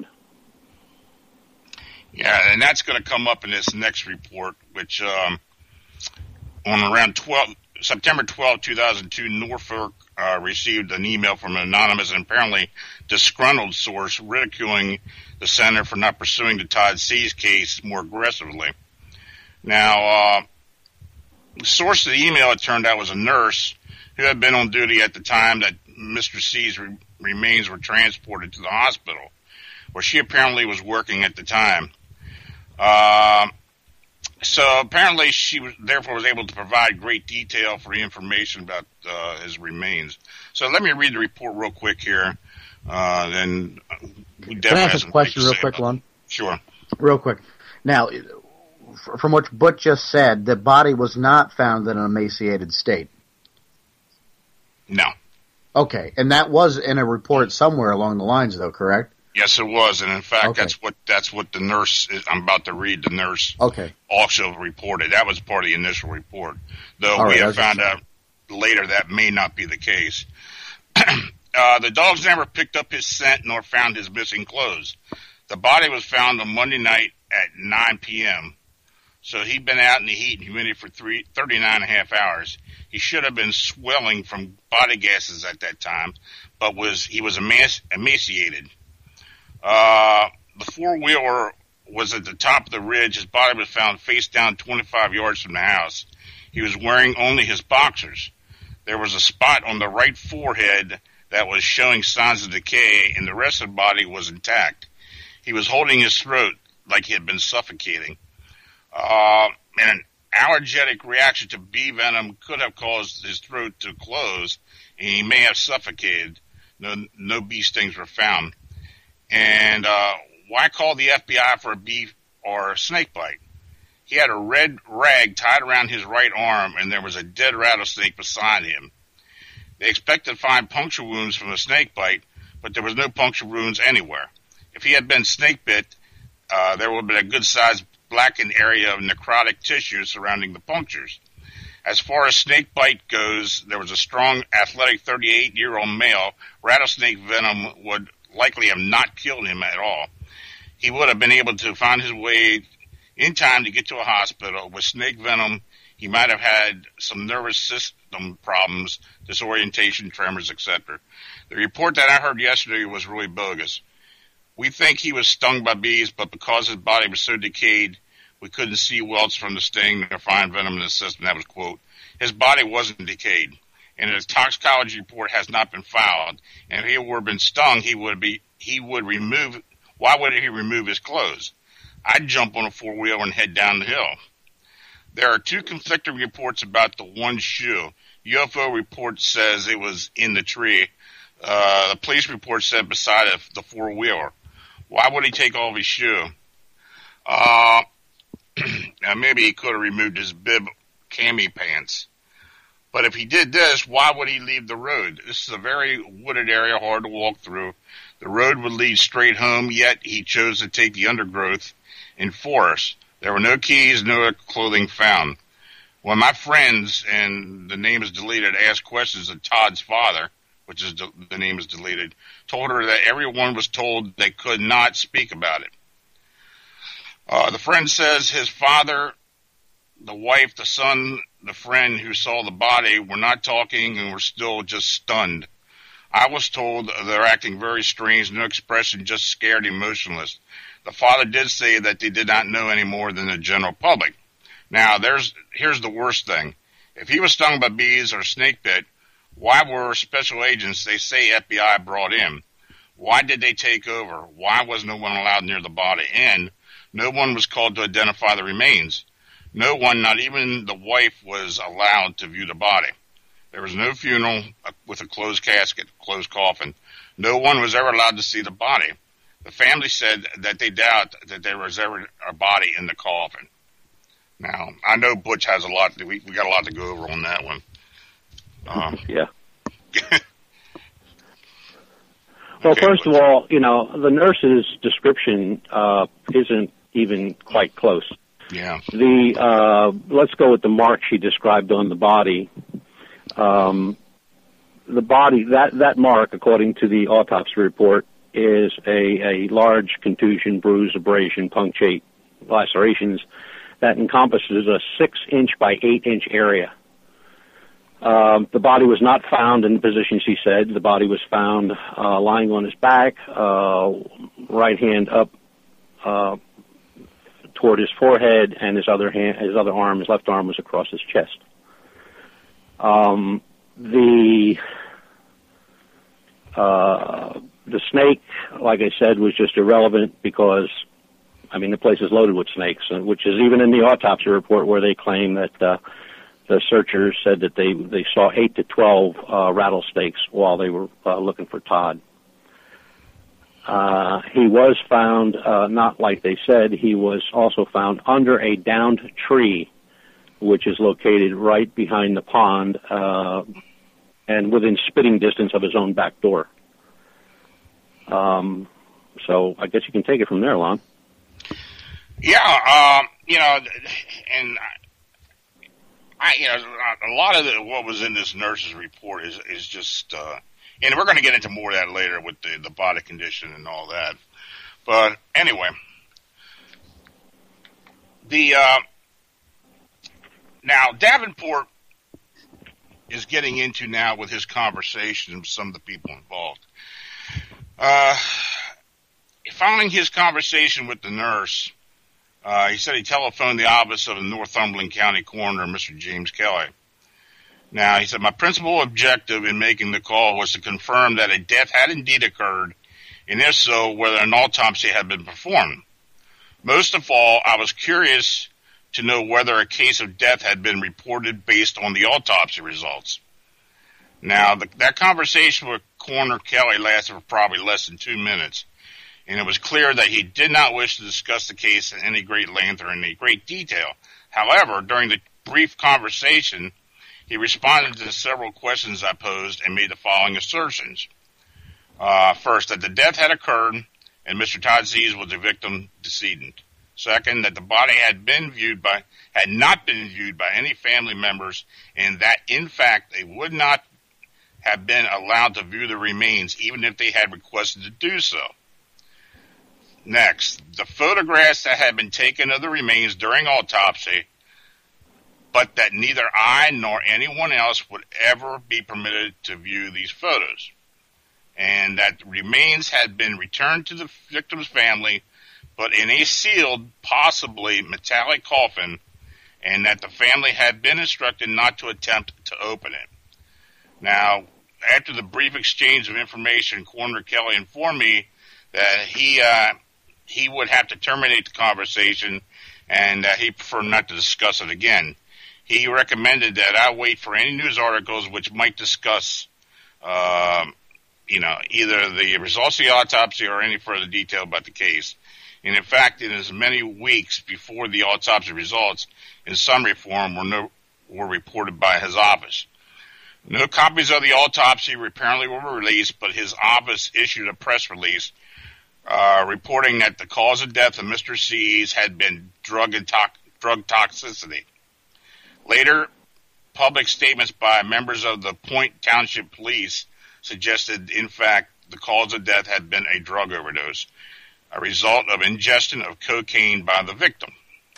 Yeah, and that's going to come up in this next report, which um, on around twelve, September twelfth, two thousand two, Norfolk uh, received an email from an anonymous and apparently disgruntled source ridiculing the center for not pursuing the Todd Seas case more aggressively. Now, uh, the source of the email, it turned out, was a nurse who had been on duty at the time that Mister Seas' re- remains were transported to the hospital, where she apparently was working at the time. Uh, so apparently she was, therefore was able to provide great detail for the information about uh, his remains. So let me read the report real quick here. Uh, then we definitely
Can I ask a question real quick, Lon?
Sure.
Real quick. Now, from what Butch just said, the body was not found in an emaciated state.
No.
Okay, and that was in a report somewhere along the lines, though, correct?
Yes, it was, and in fact,
Okay.
that's what that's what the nurse is, I'm about to read. The nurse
Okay.
also reported. That was part of the initial report, though
All
we
right, I
have
was gonna
found
say.
out later that may not be the case. uh, the dogs never picked up his scent nor found his missing clothes. The body was found on Monday night at nine p.m., so he'd been out in the heat and humidity for three, thirty-nine and a half hours. He should have been swelling from body gases at that time, but was he was emaci- emaciated. Uh, the four-wheeler was at the top of the ridge. His body was found face down twenty-five yards from the house. He was wearing only his boxers. There was a spot on the right forehead that was showing signs of decay, and the rest of the body was intact. He was holding his throat like he had been suffocating. Uh, and an allergic reaction to bee venom could have caused his throat to close, and he may have suffocated. No, no bee stings were found. And uh, why call the F B I for a bee or a snake bite? He had a red rag tied around his right arm, and there was a dead rattlesnake beside him. They expected to find puncture wounds from a snake bite, but there was no puncture wounds anywhere. If he had been snake bit, uh, there would have been a good-sized blackened area of necrotic tissue surrounding the punctures. As far as snake bite goes, there was a strong, athletic thirty-eight-year-old male. Rattlesnake venom would likely have not killed him at all. He would have been able to find his way in time to get to a hospital. With snake venom, he might have had some nervous system problems, disorientation, tremors, et cetera. The report that I heard yesterday was really bogus. We think he was stung by bees, but because his body was so decayed, we couldn't see welts from the sting or find venom in the system. That was quote. His body wasn't decayed, and his toxicology report has not been filed. And if he were been stung, he would be he would remove. Why would he remove his clothes? I'd jump on a four-wheeler and head down the hill. There are two conflicting reports about the one shoe. U F O report says it was in the tree. Uh, the police report said beside it, the four-wheeler. Why would he take off his shoe? Uh, now maybe he could have removed his bib cami pants. But if he did this, why would he leave the road? This is a very wooded area, hard to walk through. The road would lead straight home, yet he chose to take the undergrowth in forest. There were no keys, no clothing found. When my friends, and the name is deleted, asked questions of Todd's father, which is de- the name is deleted, told her that everyone was told they could not speak about it. Uh, the friend says his father, the wife, the son, the friend who saw the body were not talking and were still just stunned. I was told they're acting very strange, no expression, just scared, emotionless. The father did say that they did not know any more than the general public. Now, there's here's the worst thing. If he was stung by bees or snake bit, why were special agents, they say F B I, brought in? Why did they take over? Why was no one allowed near the body? And no one was called to identify the remains. No one, not even the wife, was allowed to view the body. There was no funeral with a closed casket, closed coffin. No one was ever allowed to see the body. The family said that they doubt that there was ever a body in the coffin. Now, I know Butch has a lot, we, we got a lot to go over on that one. Um,
yeah. Well,
okay,
first of all, you know, the nurse's description uh, isn't even quite close.
Yeah.
The uh, let's go with the mark she described on the body. Um, the body, that, that mark, according to the autopsy report, is a, a large contusion, bruise, abrasion, punctate, lacerations that encompasses a six-inch by eight-inch area. Um, the body was not found in the position she said. The body was found uh, lying on his back, uh, right hand up uh, toward his forehead, and his other hand, his other arm, his left arm, was across his chest. Um, the uh, the snake, like I said, was just irrelevant because, I mean, the place is loaded with snakes, which is even in the autopsy report where they claim that uh, the searchers said that they, they saw eight to twelve uh, rattlesnakes while they were uh, looking for Todd. Uh, he was found, uh, not like they said, he was also found under a downed tree, which is located right behind the pond uh, and within spitting distance of his own back door. Um, So I guess you can take it from there, Lon.
Yeah, um, you know, and I, you know, a lot of the, what was in this nurse's report is is just, uh, and we're going to get into more of that later with the the body condition and all that. But anyway, the uh, now Davenport is getting into now with his conversation with some of the people involved. Uh, following his conversation with the nurse, uh, he said he telephoned the office of the Northumberland County Coroner, Mister James Kelly. Now, he said, my principal objective in making the call was to confirm that a death had indeed occurred, and if so, whether an autopsy had been performed. Most of all, I was curious to know whether a case of death had been reported based on the autopsy results. Now, the, that conversation with Coroner Kelly lasted for probably less than two minutes, and it was clear that he did not wish to discuss the case in any great length or in any great detail. However, during the brief conversation, he responded to several questions I posed and made the following assertions. Uh, first, that the death had occurred and Mister Todd Sees was the victim decedent. Second, that the body had been viewed by, had not been viewed by any family members, and that in fact they would not have been allowed to view the remains even if they had requested to do so. Next, the photographs that had been taken of the remains during autopsy, but that neither I nor anyone else would ever be permitted to view these photos, and that the remains had been returned to the victim's family, but in a sealed, possibly metallic coffin, and that the family had been instructed not to attempt to open it. Now, after the brief exchange of information, Coroner Kelly informed me that he uh, he would have to terminate the conversation, and that he preferred not to discuss it again. He recommended that I wait for any news articles which might discuss, uh, you know, either the results of the autopsy or any further detail about the case. And in fact, in as many weeks before the autopsy results, in summary form, were, no, were reported by his office. No copies of the autopsy apparently were released, but his office issued a press release uh, reporting that the cause of death of Mister Sees had been drug, and to- drug toxicity. Later, public statements by members of the Point Township Police suggested, in fact, the cause of death had been a drug overdose, a result of ingestion of cocaine by the victim.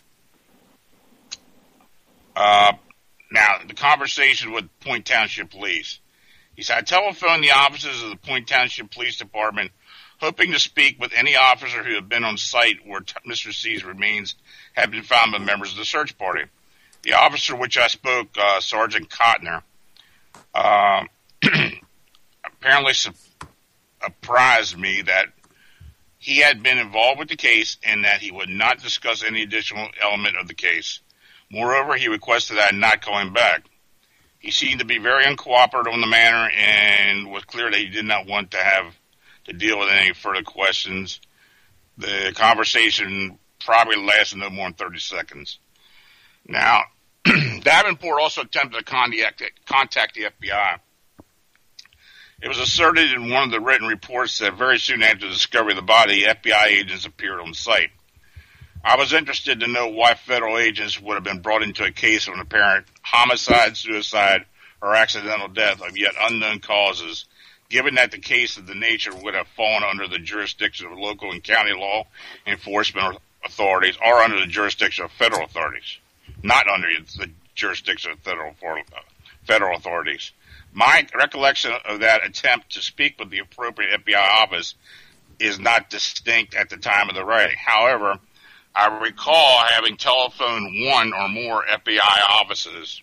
Uh, now, the conversation with Point Township Police. He said, I telephoned the offices of the Point Township Police Department, hoping to speak with any officer who had been on site where t- Mister C's remains had been found by members of the search party. The officer which I spoke, uh, Sergeant Cotner, uh, apparently su- apprised me that he had been involved with the case and that he would not discuss any additional element of the case. Moreover, he requested that I not call him back. He seemed to be very uncooperative in the matter and was clear that he did not want to have to deal with any further questions. The conversation probably lasted no more than thirty seconds. Now, Davenport also attempted to contact, contact the F B I. It was asserted in one of the written reports that very soon after the discovery of the body, F B I agents appeared on site. I was interested to know why federal agents would have been brought into a case of an apparent homicide, suicide, or accidental death of yet unknown causes, given that the case of the nature would have fallen under the jurisdiction of local and county law enforcement authorities or under the jurisdiction of federal authorities, not under the jurisdiction of federal, federal authorities. My recollection of that attempt to speak with the appropriate F B I office is not distinct at the time of the writing. However, I recall having telephoned one or more F B I offices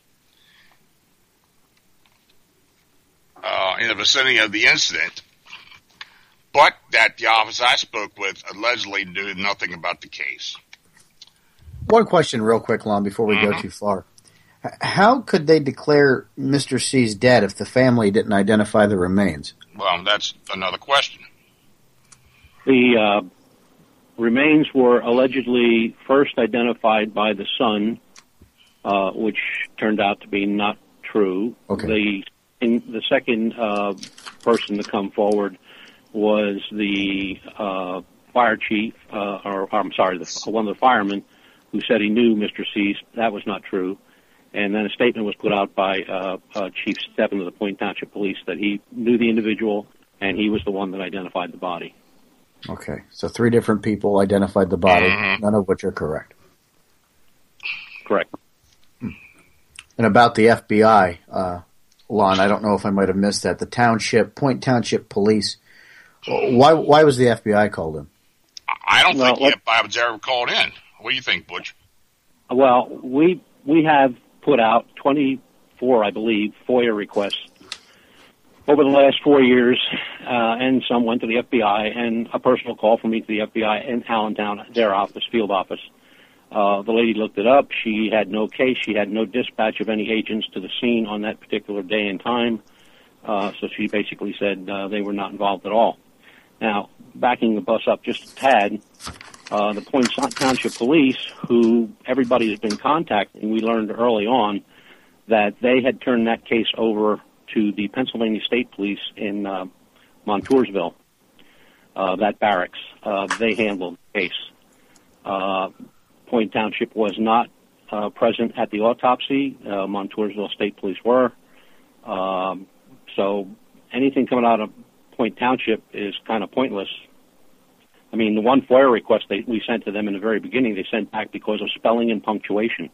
uh, in the vicinity of the incident, but that the office I spoke with allegedly knew nothing about the case.
One question real quick, Lon, before we mm-hmm. go too far. How could they declare Mister C's dead if the family didn't identify the remains?
Well, that's another question.
The uh, remains were allegedly first identified by the son, uh, which turned out to be not true.
Okay.
The in, the second uh, person to come forward was the uh, fire chief, uh, or, or I'm sorry, the, one of the firemen who said he knew Mister Cease. That was not true. And then a statement was put out by uh, uh, Chief Steppen of the Point Township Police that he knew the individual and he was the one that identified the body.
Okay, so three different people identified the body,
Mhm.
none of which are correct.
Correct.
And about the F B I, uh, Lon, I don't know if I might have missed that. The township, Point Township Police. Why? Why was the F B I called in?
I don't
Well,
think the F B I was ever called in. What do you think, Butch?
Well, we we have put out twenty-four, I believe, FOIA requests over the last four years, uh, and some went to the F B I, and a personal call from me to the F B I in Allentown, their office, field office. Uh, the lady looked it up. She had no case. She had no dispatch of any agents to the scene on that particular day and time. Uh, so she basically said uh, they were not involved at all. Now, backing the bus up just a tad, uh, the Point Township Police, who everybody has been contacting, we learned early on that they had turned that case over to the Pennsylvania State Police in uh, Montoursville, uh, that barracks. Uh, they handled the case. Uh, Point Township was not uh, present at the autopsy. Uh, Montoursville State Police were. Um, so anything coming out of Point Township is kind of pointless. I mean, the one FOIA request they, we sent to them in the very beginning, they sent back because of spelling and punctuation.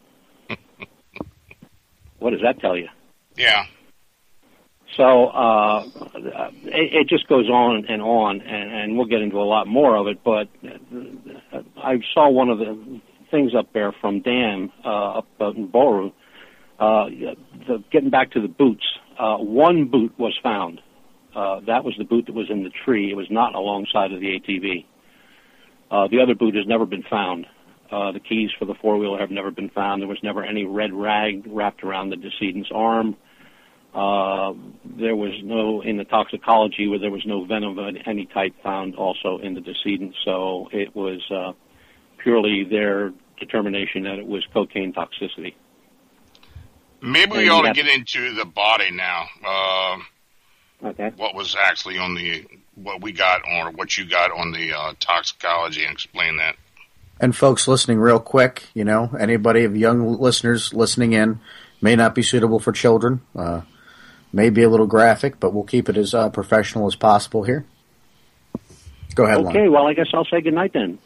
What does that tell you?
Yeah.
So uh, it, it just goes on and on, and, and we'll get into a lot more of it. But I saw one of the things up there from Dan uh, up in Boru. Uh, the, getting back to the boots, uh, one boot was found. Uh, that was the boot that was in the tree. It was not alongside of the A T V. Uh, the other boot has never been found. Uh, the keys for the four-wheeler have never been found. There was never any red rag wrapped around the decedent's arm. Uh, there was no, in the toxicology, where there was no venom of any type found also in the decedent. So it was uh, purely their determination that it was cocaine toxicity.
Maybe we
And
ought to
that-
get into the body now. Uh,
Okay.
what was actually on the, what we got on, or what you got on the uh, toxicology, and explain that.
And folks listening real quick, you know, anybody of young listeners listening in may not be suitable for children. Uh, may be a little graphic, but we'll keep it as uh, professional as possible here. Go ahead, Lon.
Okay, well, I guess I'll say goodnight then.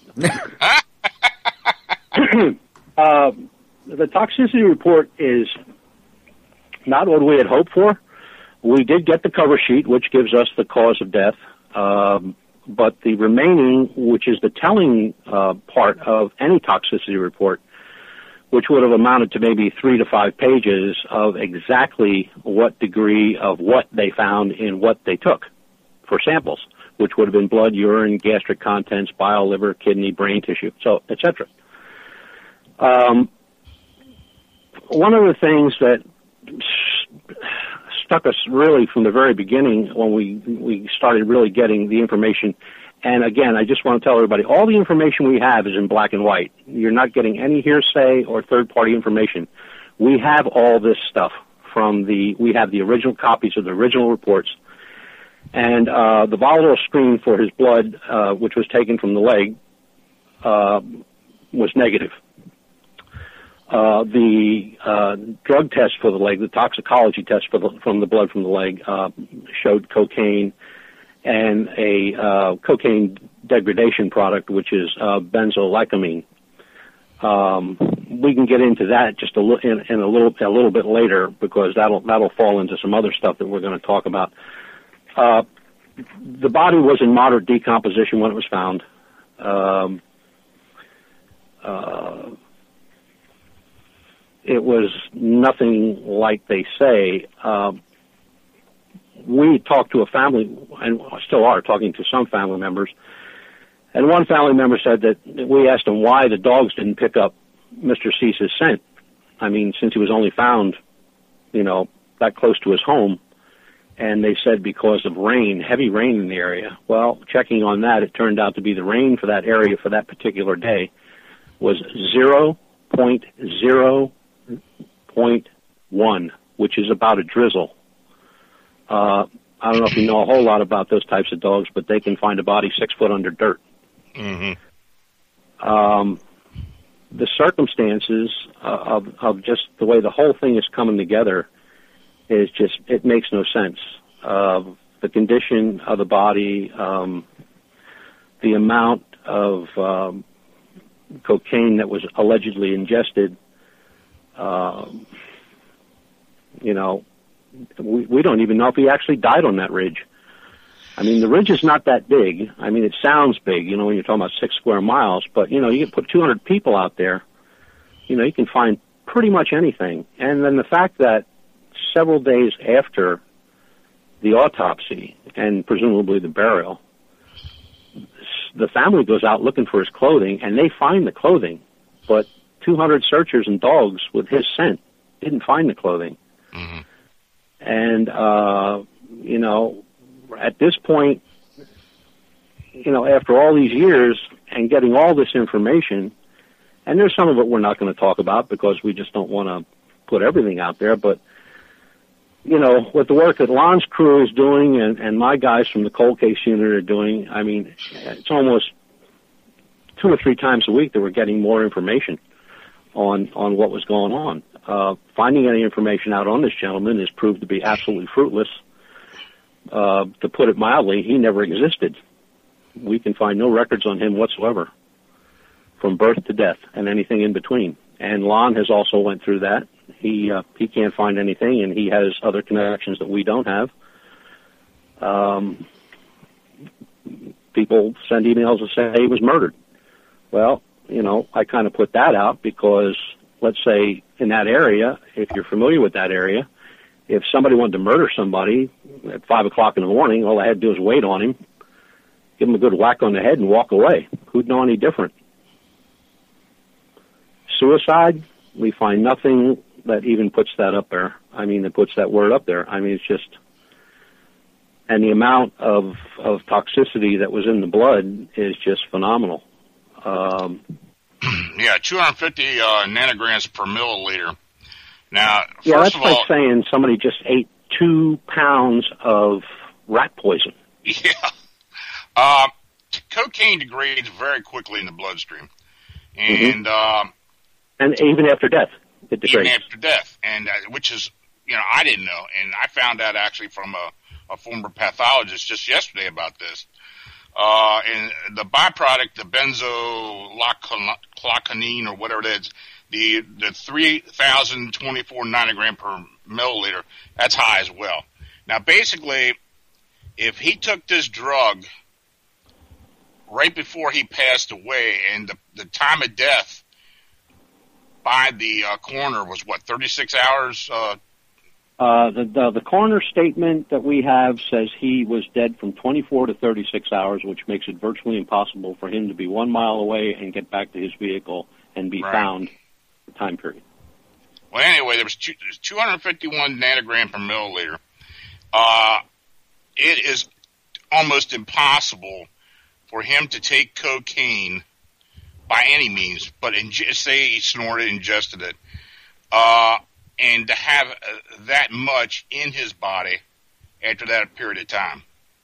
uh, the toxicity report is not what we had hoped for. We did get the cover sheet, which gives us the cause of death, um, but the remaining, which is the telling uh, part of any toxicity report, which would have amounted to maybe three to five pages of exactly what degree of what they found in what they took for samples, which would have been blood, urine, gastric contents, bile, liver, kidney, brain tissue, so et cetera. Um, one of the things that stuck us really from the very beginning when we we started really getting the information. And again, I just want to tell everybody, all the information we have is in black and white. You're not getting any hearsay or third-party information. We have all this stuff from the, we have the original copies of the original reports. And uh, the volatile screen for his blood, uh, which was taken from the leg, uh, was negative. Uh, the uh, drug test for the leg, the toxicology test for the, from the blood from the leg, uh, showed cocaine and a uh, cocaine degradation product, which is uh, benzoylecamine. Um, we can get into that just a li- in, in a little a little bit later, because that'll that'll fall into some other stuff that we're going to talk about. Uh, the body was in moderate decomposition when it was found. Um, uh, It was nothing like they say. Um, we talked to a family, and still are talking to some family members, and one family member said that we asked them why the dogs didn't pick up Mister Cease's scent. I mean, since he was only found, you know, that close to his home, and they said because of rain, heavy rain in the area. Well, checking on that, it turned out to be the rain for that area for that particular day was zero point zero point one, which is about a drizzle. Uh, I don't know if you know a whole lot about those types of dogs, but they can find a body six foot under dirt.
Mm-hmm.
Um, the circumstances uh, of, of just the way the whole thing is coming together is just, it makes no sense. Uh, the condition of the body, um, the amount of um, cocaine that was allegedly ingested, um, you know, we, we don't even know if he actually died on that ridge. I mean, the ridge is not that big. I mean, it sounds big, you know, when you're talking about six square miles, but, you know, you can put two hundred people out there, you know, you can find pretty much anything. And then the fact that several days after the autopsy and presumably the burial, the family goes out looking for his clothing, and they find the clothing, but two hundred searchers and dogs with his scent didn't find the clothing.
Mm-hmm.
And, uh, you know, at this point, you know, after all these years and getting all this information, and there's some of it we're not going to talk about because we just don't want to put everything out there, but, you know, with the work that Lon's crew is doing and, and my guys from the cold case unit are doing, I mean, it's almost two or three times a week that we're getting more information on, on what was going on. Uh, finding any information out on this gentleman has proved to be absolutely fruitless. Uh, to put it mildly, he never existed. We can find no records on him whatsoever, from birth to death and anything in between. And Lon has also went through that. He uh, he can't find anything, and he has other connections that we don't have. Um, people send emails that say he was murdered. Well, you know, I kind of put that out because, let's say, in that area, if you're familiar with that area, if somebody wanted to murder somebody at five o'clock in the morning, all I had to do was wait on him, give him a good whack on the head, and walk away. Who'd know any different? Suicide, we find nothing that even puts that up there. I mean, that puts that word up there. I mean, it's just, and the amount of, of toxicity that was in the blood is just phenomenal. Um,
yeah, two hundred fifty uh, nanograms per milliliter. Now, first
yeah, that's
of
like
all,
saying somebody just ate two pounds of rat poison.
Yeah. Uh, cocaine degrades very quickly in the bloodstream. And,
Mm-hmm.
um,
And even after death, it degrades.
even after death, and uh, which is, you know, I didn't know, and I found out actually from a, a former pathologist just yesterday about this. Uh, and the byproduct, the benzocloconine or whatever it is, the the three thousand twenty-four nanogram per milliliter, that's high as well. Now, basically, if he took this drug right before he passed away, and the, the time of death by the uh, coroner was what, thirty-six hours? Uh,
Uh, the, the the coroner statement that we have says he was dead from twenty-four to thirty-six hours, which makes it virtually impossible for him to be one mile away and get back to his vehicle and be
Right.
found for time period.
Well, anyway, there was two, two hundred fifty-one nanogram per milliliter. Uh, it is almost impossible for him to take cocaine by any means, but inge- say he snorted, ingested it, uh, and to have uh, that much in his body after that period of time.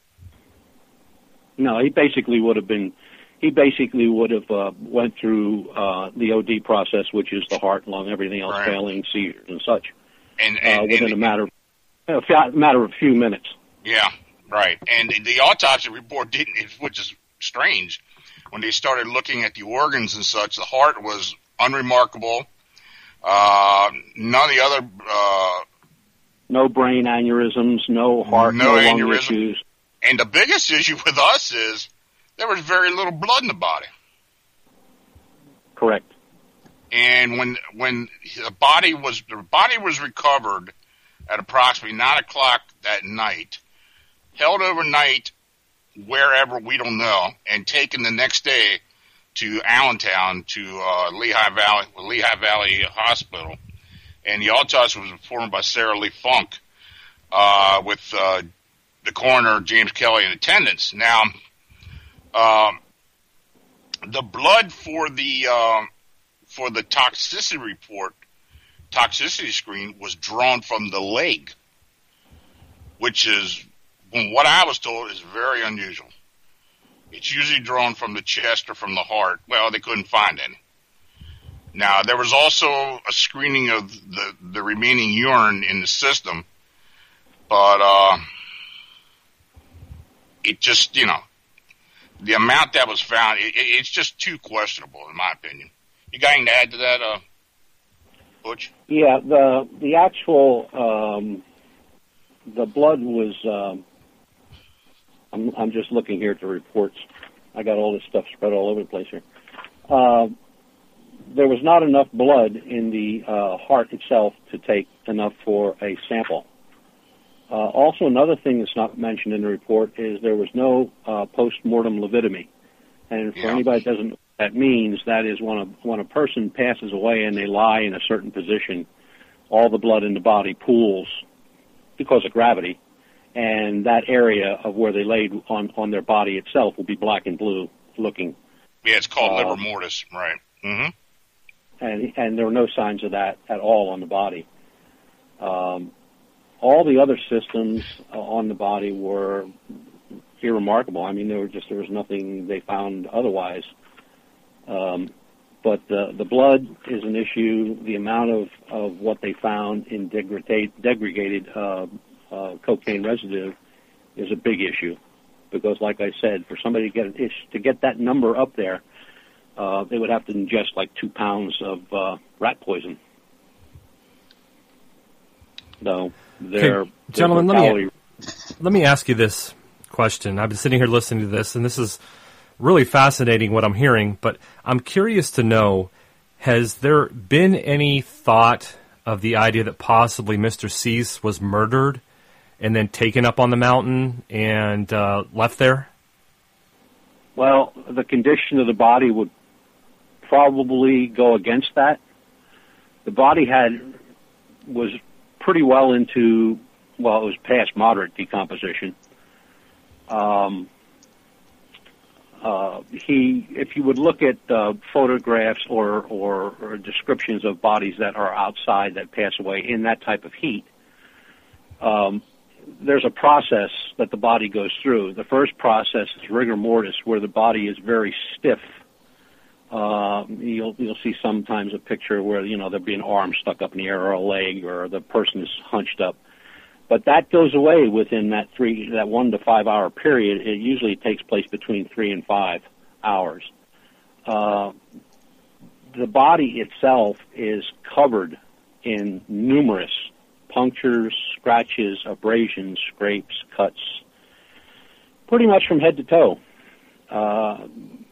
No, he basically would have been. He basically would have uh, went through uh, the O D process, which is the heart, lung, everything else
Right.
failing, seizures and such,
And,
uh,
and,
within
and
a matter of, a fa- matter of a few minutes.
Yeah, right. And the autopsy report didn't, which is strange. When they started looking at the organs and such, the heart was unremarkable. Uh, none of the other, uh,
No brain aneurysms, no heart,
No
no, lung
aneurysm.
issues.
and the biggest issue with us is there was very little blood in the body.
Correct.
And when when the body was the body was recovered at approximately nine o'clock that night, held overnight wherever we don't know, and taken the next day to Allentown to uh, Lehigh Valley Lehigh Valley Hospital, and the autopsy was performed by Sarah Lee Funk uh, with uh, the coroner James Kelly in attendance. Now, um, the blood for the uh, for the toxicity report, toxicity screen, was drawn from the leg, which is from what I was told, is very unusual. It's usually drawn from the chest or from the heart. Well, they couldn't find any. Now, there was also a screening of the, the remaining urine in the system, but uh, it just, you know, the amount that was found, it, it's just too questionable, in my opinion. You got anything to add to that, uh, Butch?
Yeah, the the actual um, the blood was. Um, I'm I'm just looking here at the reports. I got all this stuff spread all over the place here. Uh, there was not enough blood in the uh, heart itself to take enough for a sample. Uh, also, another thing that's not mentioned in the report is there was no uh, post-mortem lividomy. And for
yeah.
anybody that doesn't know what that means, that is when a, when a person passes away and they lie in a certain position, all the blood in the body pools because of gravity, and that area of where they laid on, on their body itself will be black and blue looking.
Yeah, it's called
uh,
livor mortis, right. Mm-hmm.
And, and there were no signs of that at all on the body. Um, all the other systems uh, on the body were irremarkable. I mean, there were just there was nothing they found otherwise. Um, but the the blood is an issue. The amount of, of what they found in degrade, degraded uh, uh, cocaine residue is a big issue, because, like I said, for somebody to get to get that number up there, uh, they would have to ingest like two pounds of uh, rat poison. So, their,
okay, gentlemen,
their
let me let me ask you this question. I've been sitting here listening to this, and this is really fascinating what I'm hearing, but I'm curious to know, has there been any thought of the idea that possibly Mister Cease was murdered and then taken up on the mountain and uh, left there?
Well, the condition of the body would probably go against that. The body had was pretty well into, well, it was past moderate decomposition. Um, uh, he, if you would look at uh, photographs or, or, or descriptions of bodies that are outside that pass away in that type of heat, um, there's a process that the body goes through. The first process is rigor mortis, where the body is very stiff. Uh, you'll you'll see sometimes a picture where, you know, there'll be an arm stuck up in the air or a leg, or the person is hunched up. But that goes away within that three, that one to five hour period. It usually takes place between three and five hours. Uh, the body itself is covered in numerous punctures, scratches, abrasions, scrapes, cuts, pretty much from head to toe. Uh,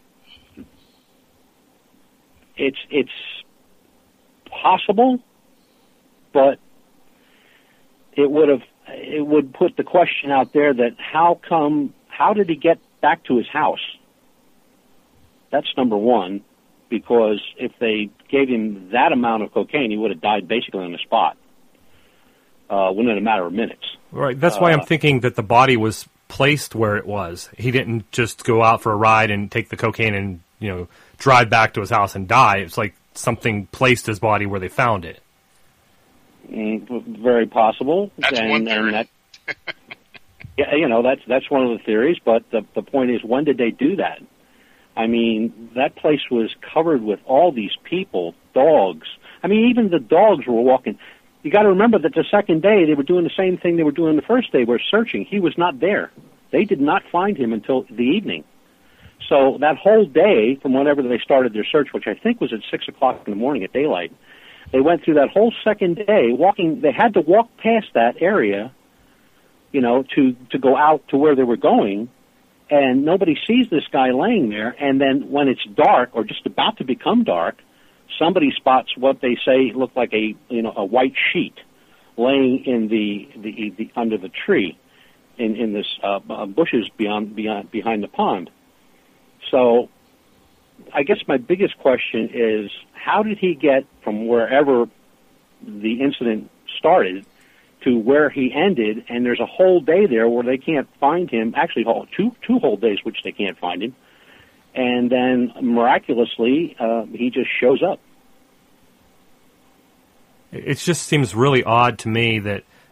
it's it's possible, but it would have it would put the question out there that how come how did he get back to his house? That's number one, because if they gave him that amount of cocaine, he would have died basically on the spot, uh, within a matter of minutes.
Right. That's why
uh,
I'm thinking that the body was placed where it was. He didn't just go out for a ride and take the cocaine and, you know, drive back to his house and die. It's like something placed his body where they found it.
Mm, very possible.
That's
and,
one theory.
And that, yeah, you know, that's that's one of the theories. But the the point is, when did they do that? I mean, that place was covered with all these people, dogs. I mean, even the dogs were walking. You got to remember that the second day they were doing the same thing they were doing the first day. We're searching. He was not there. They did not find him until the evening. So that whole day, from whenever they started their search, which I think was at six o'clock in the morning at daylight, they went through that whole second day walking. They had to walk past that area, you know, to, to go out to where they were going, and nobody sees this guy laying there. And then when it's dark or just about to become dark, somebody spots what they say looked like a, you know, a white sheet laying in the, the, the under the tree in, in this uh, bushes beyond, beyond behind the pond. So I guess my biggest question is, how did he get from wherever the incident started to where he ended? And there's a whole day there where they can't find him, actually two, two whole days which they can't find him. And then miraculously, uh, he just shows up.
It just seems really odd to me that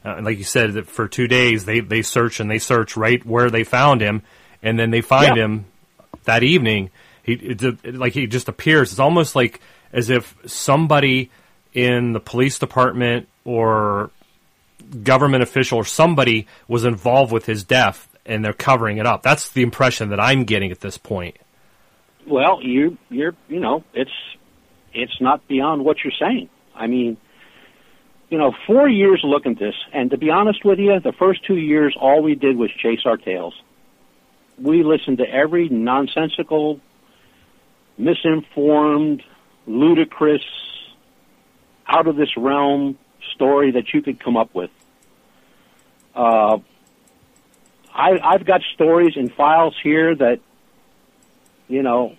uh, like you said, that for two days they, they search and they search right where they found him, and then they find
Yeah.
him that evening. He it, it, like he just appears. It's almost like as if somebody in the police department or government official or somebody was involved with his death, and they're covering it up. That's the impression that I'm getting at this point.
Well, you, you're, you know, it's, it's not beyond what you're saying. I mean, you know, four years looking at this, and to be honest with you, the first two years, all we did was chase our tails. We listened to every nonsensical, misinformed, ludicrous, out of this realm story that you could come up with. Uh, I, I've got stories and files here that, you know,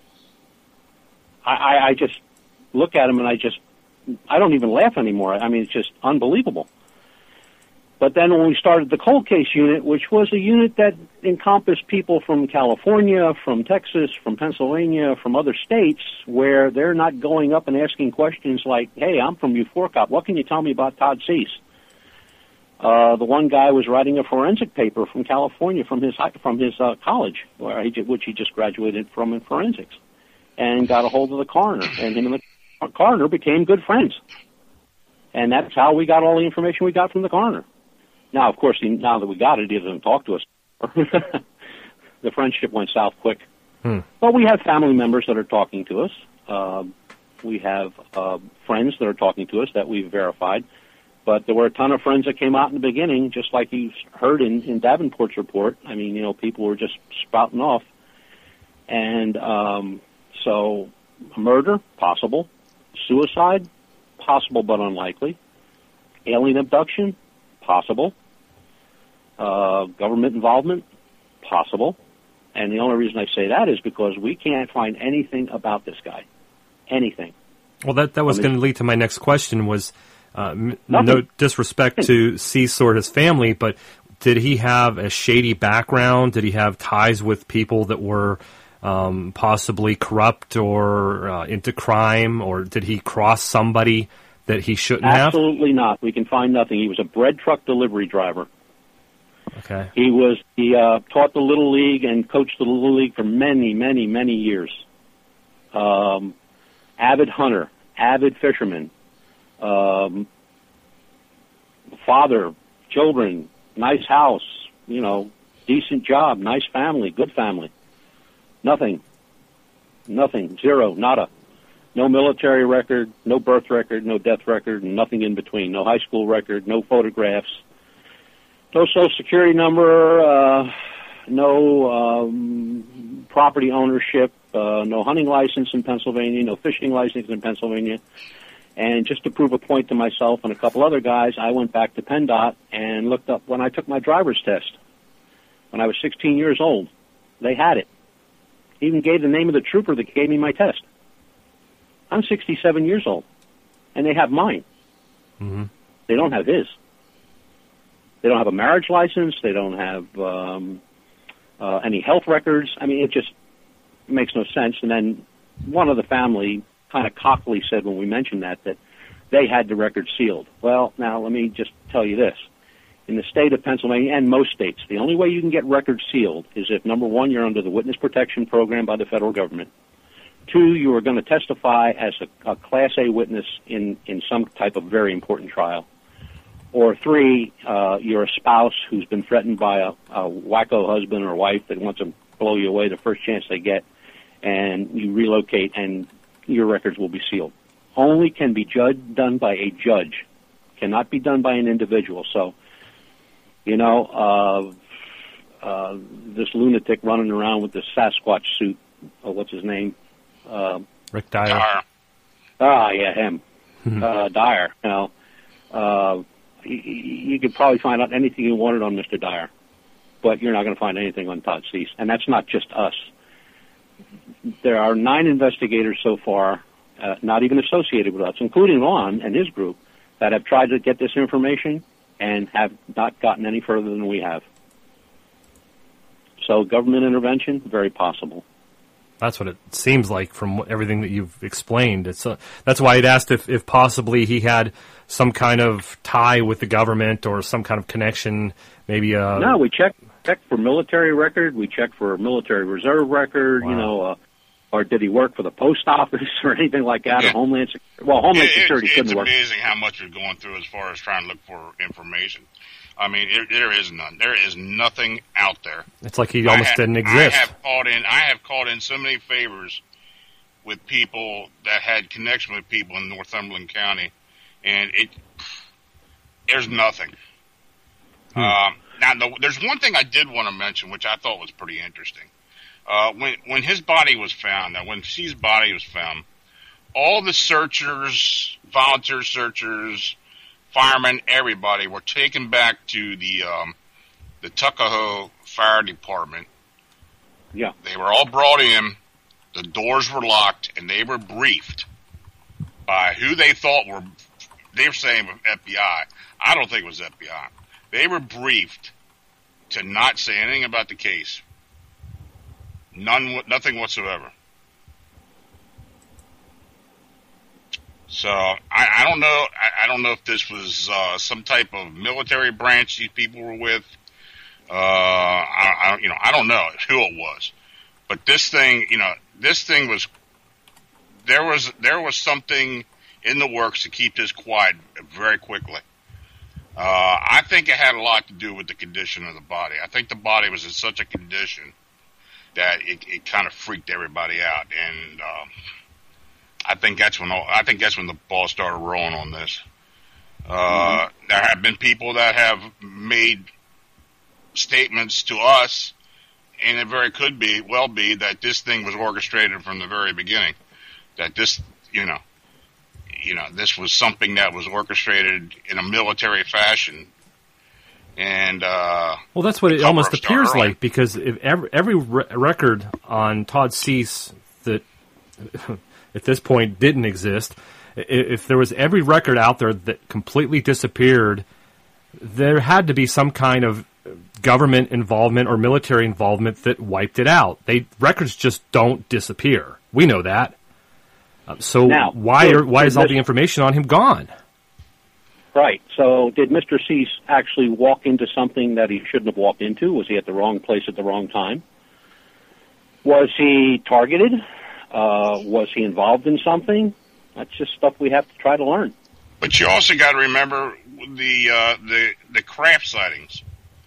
I, I, I just look at them and I just, I don't even laugh anymore. I mean, it's just unbelievable. But then when we started the cold case unit, which was a unit that encompassed people from California, from Texas, from Pennsylvania, from other states, where they're not going up and asking questions like, hey, I'm from U four Cop. What can you tell me about Todd Cease? Uh, the one guy was writing a forensic paper from California, from his from his uh, college, where he, which he just graduated from in forensics, and got a hold of the coroner, and him and the coroner became good friends. And that's how we got all the information we got from the coroner. Now, of course, he, now that we got it, he doesn't talk to us. The friendship went south quick.
Hmm.
But we have family members that are talking to us. Uh, we have uh, friends that are talking to us that we've verified. But there were a ton of friends that came out in the beginning, just like you heard in, in Davenport's report. I mean, you know, people were just spouting off. And um, so murder, possible. Suicide, possible but unlikely. Alien abduction, possible. Uh, government involvement, possible. And the only reason I say that is because we can't find anything about this guy. Anything.
Well, that, that was going to lead to my next question was, uh, m-
Nothing.
no disrespect to Cease or his family, but did he have a shady background? Did he have ties with people that were um, possibly corrupt or uh, into crime? Or did he cross somebody that he shouldn't have?
Absolutely not. We can find nothing. He was a bread truck delivery driver.
Okay.
He was he uh, taught the Little League and coached the Little League for many, many, many years. Um, avid hunter, avid fisherman, um, father, children, nice house, you know, decent job, nice family, good family. Nothing. Nothing. Zero. Nada. No military record, no birth record, no death record, nothing in between. No high school record, no photographs, no social security number, uh, no um, property ownership, uh, no hunting license in Pennsylvania, no fishing license in Pennsylvania. And just to prove a point to myself and a couple other guys, I went back to PennDOT and looked up when I took my driver's test. When I was sixteen years old, they had it. Even gave the name of the trooper that gave me my test. I'm sixty-seven years old, and they have mine.
Mm-hmm.
They don't have his. They don't have a marriage license. They don't have um, uh, any health records. I mean, it just makes no sense. And then one of the family kind of cockily said when we mentioned that, that they had the record sealed. Well, now let me just tell you this. In the state of Pennsylvania and most states, the only way you can get records sealed is if, number one, you're under the Witness Protection Program by the federal government. Two, you are going to testify as a, a Class A witness in, in some type of very important trial. Or three, uh, you're a spouse who's been threatened by a, a wacko husband or wife that wants to blow you away the first chance they get, and you relocate and your records will be sealed. Only can be judged, done by a judge. Cannot be done by an individual. So, you know, uh, uh, this lunatic running around with this Sasquatch suit, oh, what's his name? Uh,
Rick Dyer.
Ah, yeah, him. uh, Dyer. You know, uh, you, you could probably find out anything you wanted on Mister Dyer, but you're not going to find anything on Todd Cease. And that's not just us. There are nine investigators so far, uh, not even associated with us, including Lon and his group, that have tried to get this information and have not gotten any further than we have. So government intervention, very possible.
That's what it seems like from what- everything that you've explained. It's uh, that's why I'd asked if, if possibly he had some kind of tie with the government or some kind of connection, maybe. Uh,
No, we checked checked for military record. We checked for military reserve record.
Wow.
You know, uh, or did he work for the post office or anything like that?
Yeah.
Or Homeland Security? Well, Homeland
It- it-
Security
it's
couldn't work.
amazing how much we're going through as far as trying to look for information. I mean, it, there is none. There is nothing out there.
it's like he almost
I ha-
didn't exist.
I have called in. I have called in so many favors with people that had connection with people in Northumberland County, and it there's nothing.
Hmm.
Um, now, the, there's one thing I did want to mention, which I thought was pretty interesting. Uh, when when his body was found, now when C's body was found, all the searchers, volunteer searchers, firemen, everybody were taken back to the um, the Tuckahoe Fire Department.
Yeah.
They were all brought in. The doors were locked, and they were briefed by who they thought were. They were saying F B I. I don't think it was F B I. They were briefed to not say anything about the case. None, nothing whatsoever. So I, I don't know. I, I don't know if this was uh, some type of military branch these people were with. Uh, I, I, you know, I don't know who it was, but this thing, you know, this thing was. There was there was something in the works to keep this quiet very quickly. Uh, I think it had a lot to do with the condition of the body. I think the body was in such a condition that it, it kind of freaked everybody out, and um, I think that's when all, I think that's when the ball started rolling on this. Uh, mm-hmm. There have been people that have made statements to us, and it very could be, well be, that this thing was orchestrated from the very beginning. That this, you know, you know, this was something that was orchestrated in a military fashion. And uh,
well, that's what it almost appears
early.
like, because if every, every re- record on Todd Cease that at this point didn't exist, if there was every record out there that completely disappeared, there had to be some kind of government involvement or military involvement that wiped it out. They records just don't disappear. We know that. Uh, so
Now,
why
so-
are, why
so
is all
this-
the information on him gone?
Right. So did Mister Cease actually walk into something that he shouldn't have walked into? Was he at the wrong place at the wrong time? Was he targeted? Uh, was he involved in something? That's just stuff we have to try to learn.
But you also got to remember the uh, the the craft sightings,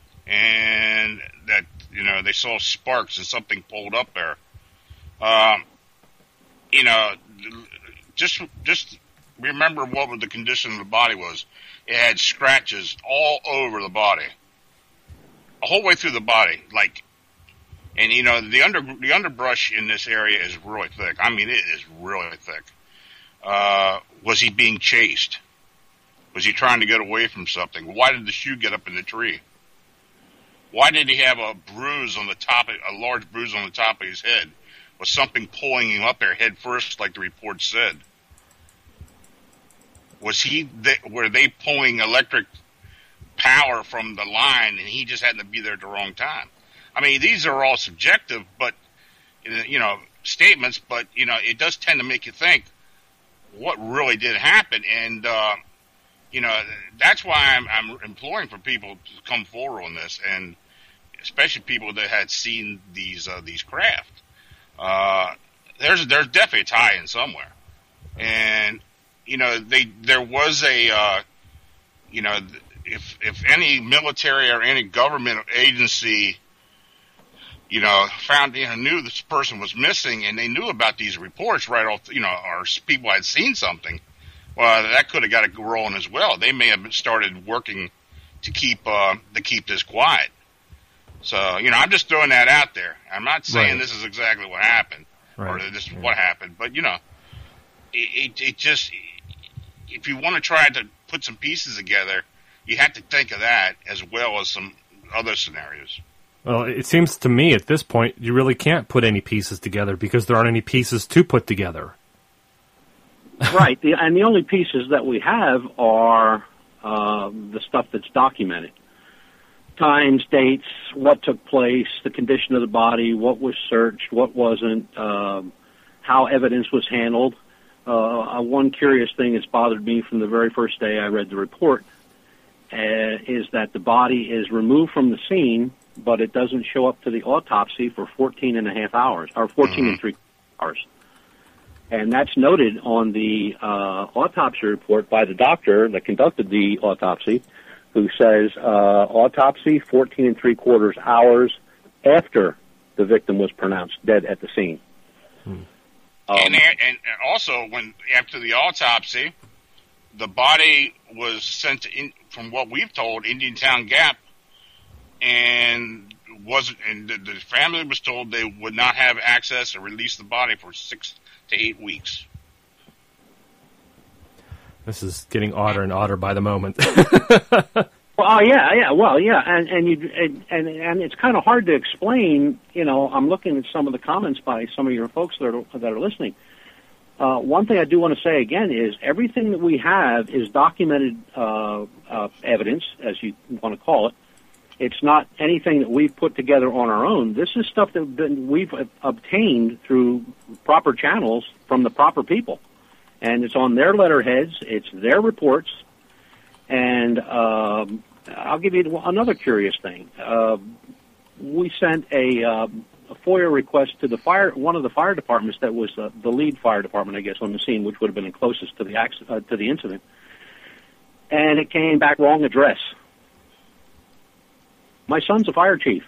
and that you know they saw sparks and something pulled up there. Um, you know, just just remember what the condition of the body was. It had scratches all over the body, a whole way through the body, like. And you know the under the underbrush in this area is really thick. I mean, it is really thick. Uh, was he being chased? Was he trying to get away from something? Why did the shoe get up in the tree? Why did he have a bruise on the top, a large bruise on the top of his head? Was something pulling him up there head first, like the report said? Was he? They, were they pulling electric power from the line, and he just happened to be there at the wrong time? I mean, these are all subjective, but you know, statements. But you know, it does tend to make you think what really did happen, and uh, you know, that's why I'm, I'm imploring for people to come forward on this, and especially people that had seen these uh, these craft. Uh, there's there's definitely a tie in somewhere, and you know, they there was a uh, you know, if if any military or any government agency, you know, found, you know, knew this person was missing, and they knew about these reports right off, you know, or people had seen something, well, that could have got it rolling as well. They may have started working to keep uh, to keep this quiet. So, you know, I'm just throwing that out there. I'm not saying
Right.
this is exactly what happened,
Right.
or this is
Right.
what happened, but you know, it, it, it just, if you want to try to put some pieces together, you have to think of that as well as some other scenarios.
Well, it seems to me at this point you really can't put any pieces together because there aren't any pieces to put together.
Right. The, and the only pieces that we have are uh, the stuff that's documented. times, dates, what took place, the condition of the body, what was searched, what wasn't, um, how evidence was handled. Uh, one curious thing that's bothered me from the very first day I read the report uh, is that the body is removed from the scene, but it doesn't show up to the autopsy for fourteen and a half hours, or fourteen mm-hmm. and three hours. And that's noted on the uh, autopsy report by the doctor that conducted the autopsy, who says uh, autopsy fourteen and three quarters hours after the victim was pronounced dead at the scene.
Hmm. Um, and, and also, when after the autopsy, the body was sent to, in, from what we've told, Indiantown Gap, and wasn't. And the, the family was told they would not have access or release the body for six to eight weeks.
This is getting odder and odder by the moment.
Well, oh yeah, yeah. Well, yeah, and and you and and, and it's kind of hard to explain. You know, I'm looking at some of the comments by some of your folks that are that are listening. Uh, one thing I do want to say again is everything that we have is documented uh, uh, evidence, as you want to call it. It's not anything that we've put together on our own. This is stuff that we've obtained through proper channels from the proper people, and it's on their letterheads. It's their reports. And um, I'll give you another curious thing. Uh, we sent a, uh, a FOIA request to the fire, one of the fire departments that was uh, the lead fire department, I guess, on the scene, which would have been the closest to the accident, uh, to the incident. And it came back wrong address. My son's a fire chief.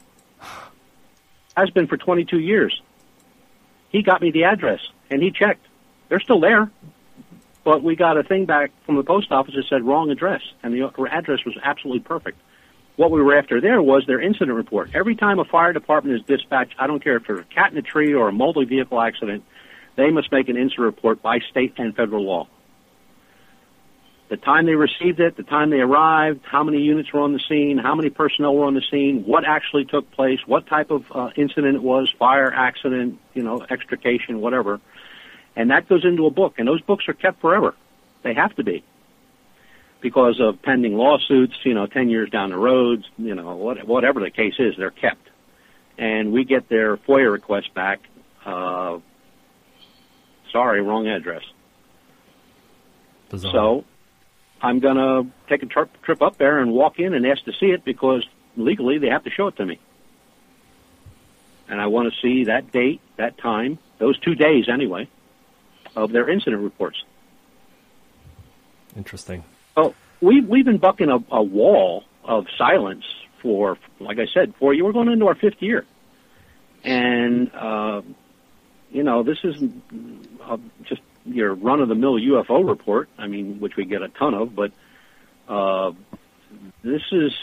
Has been for twenty-two years. He got me the address, and he checked. They're still there. But we got a thing back from the post office that said wrong address, and the address was absolutely perfect. What we were after there was their incident report. Every time a fire department is dispatched, I don't care if there's a cat in a tree or a multi-vehicle accident, they must make an incident report by state and federal law. The time they received it, the time they arrived, how many units were on the scene, how many personnel were on the scene, what actually took place, what type of uh, incident it was, fire, accident, you know, extrication, whatever. And that goes into a book, and those books are kept forever. They have to be. Because of pending lawsuits, you know, ten years down the road, you know, what, whatever the case is, they're kept. And we get their FOIA request back, uh, sorry, wrong address.
Bizarre.
So I'm going to take a tri- trip up there and walk in and ask to see it because legally they have to show it to me. And I want to see that date, that time, those two days anyway, of their incident reports.
Interesting.
Oh, we, we've been bucking a, a wall of silence for, like I said, four years. We're going into our fifth year. And, uh, you know, this isn't uh, just your run-of-the-mill U F O report, I mean, which we get a ton of, but uh, this is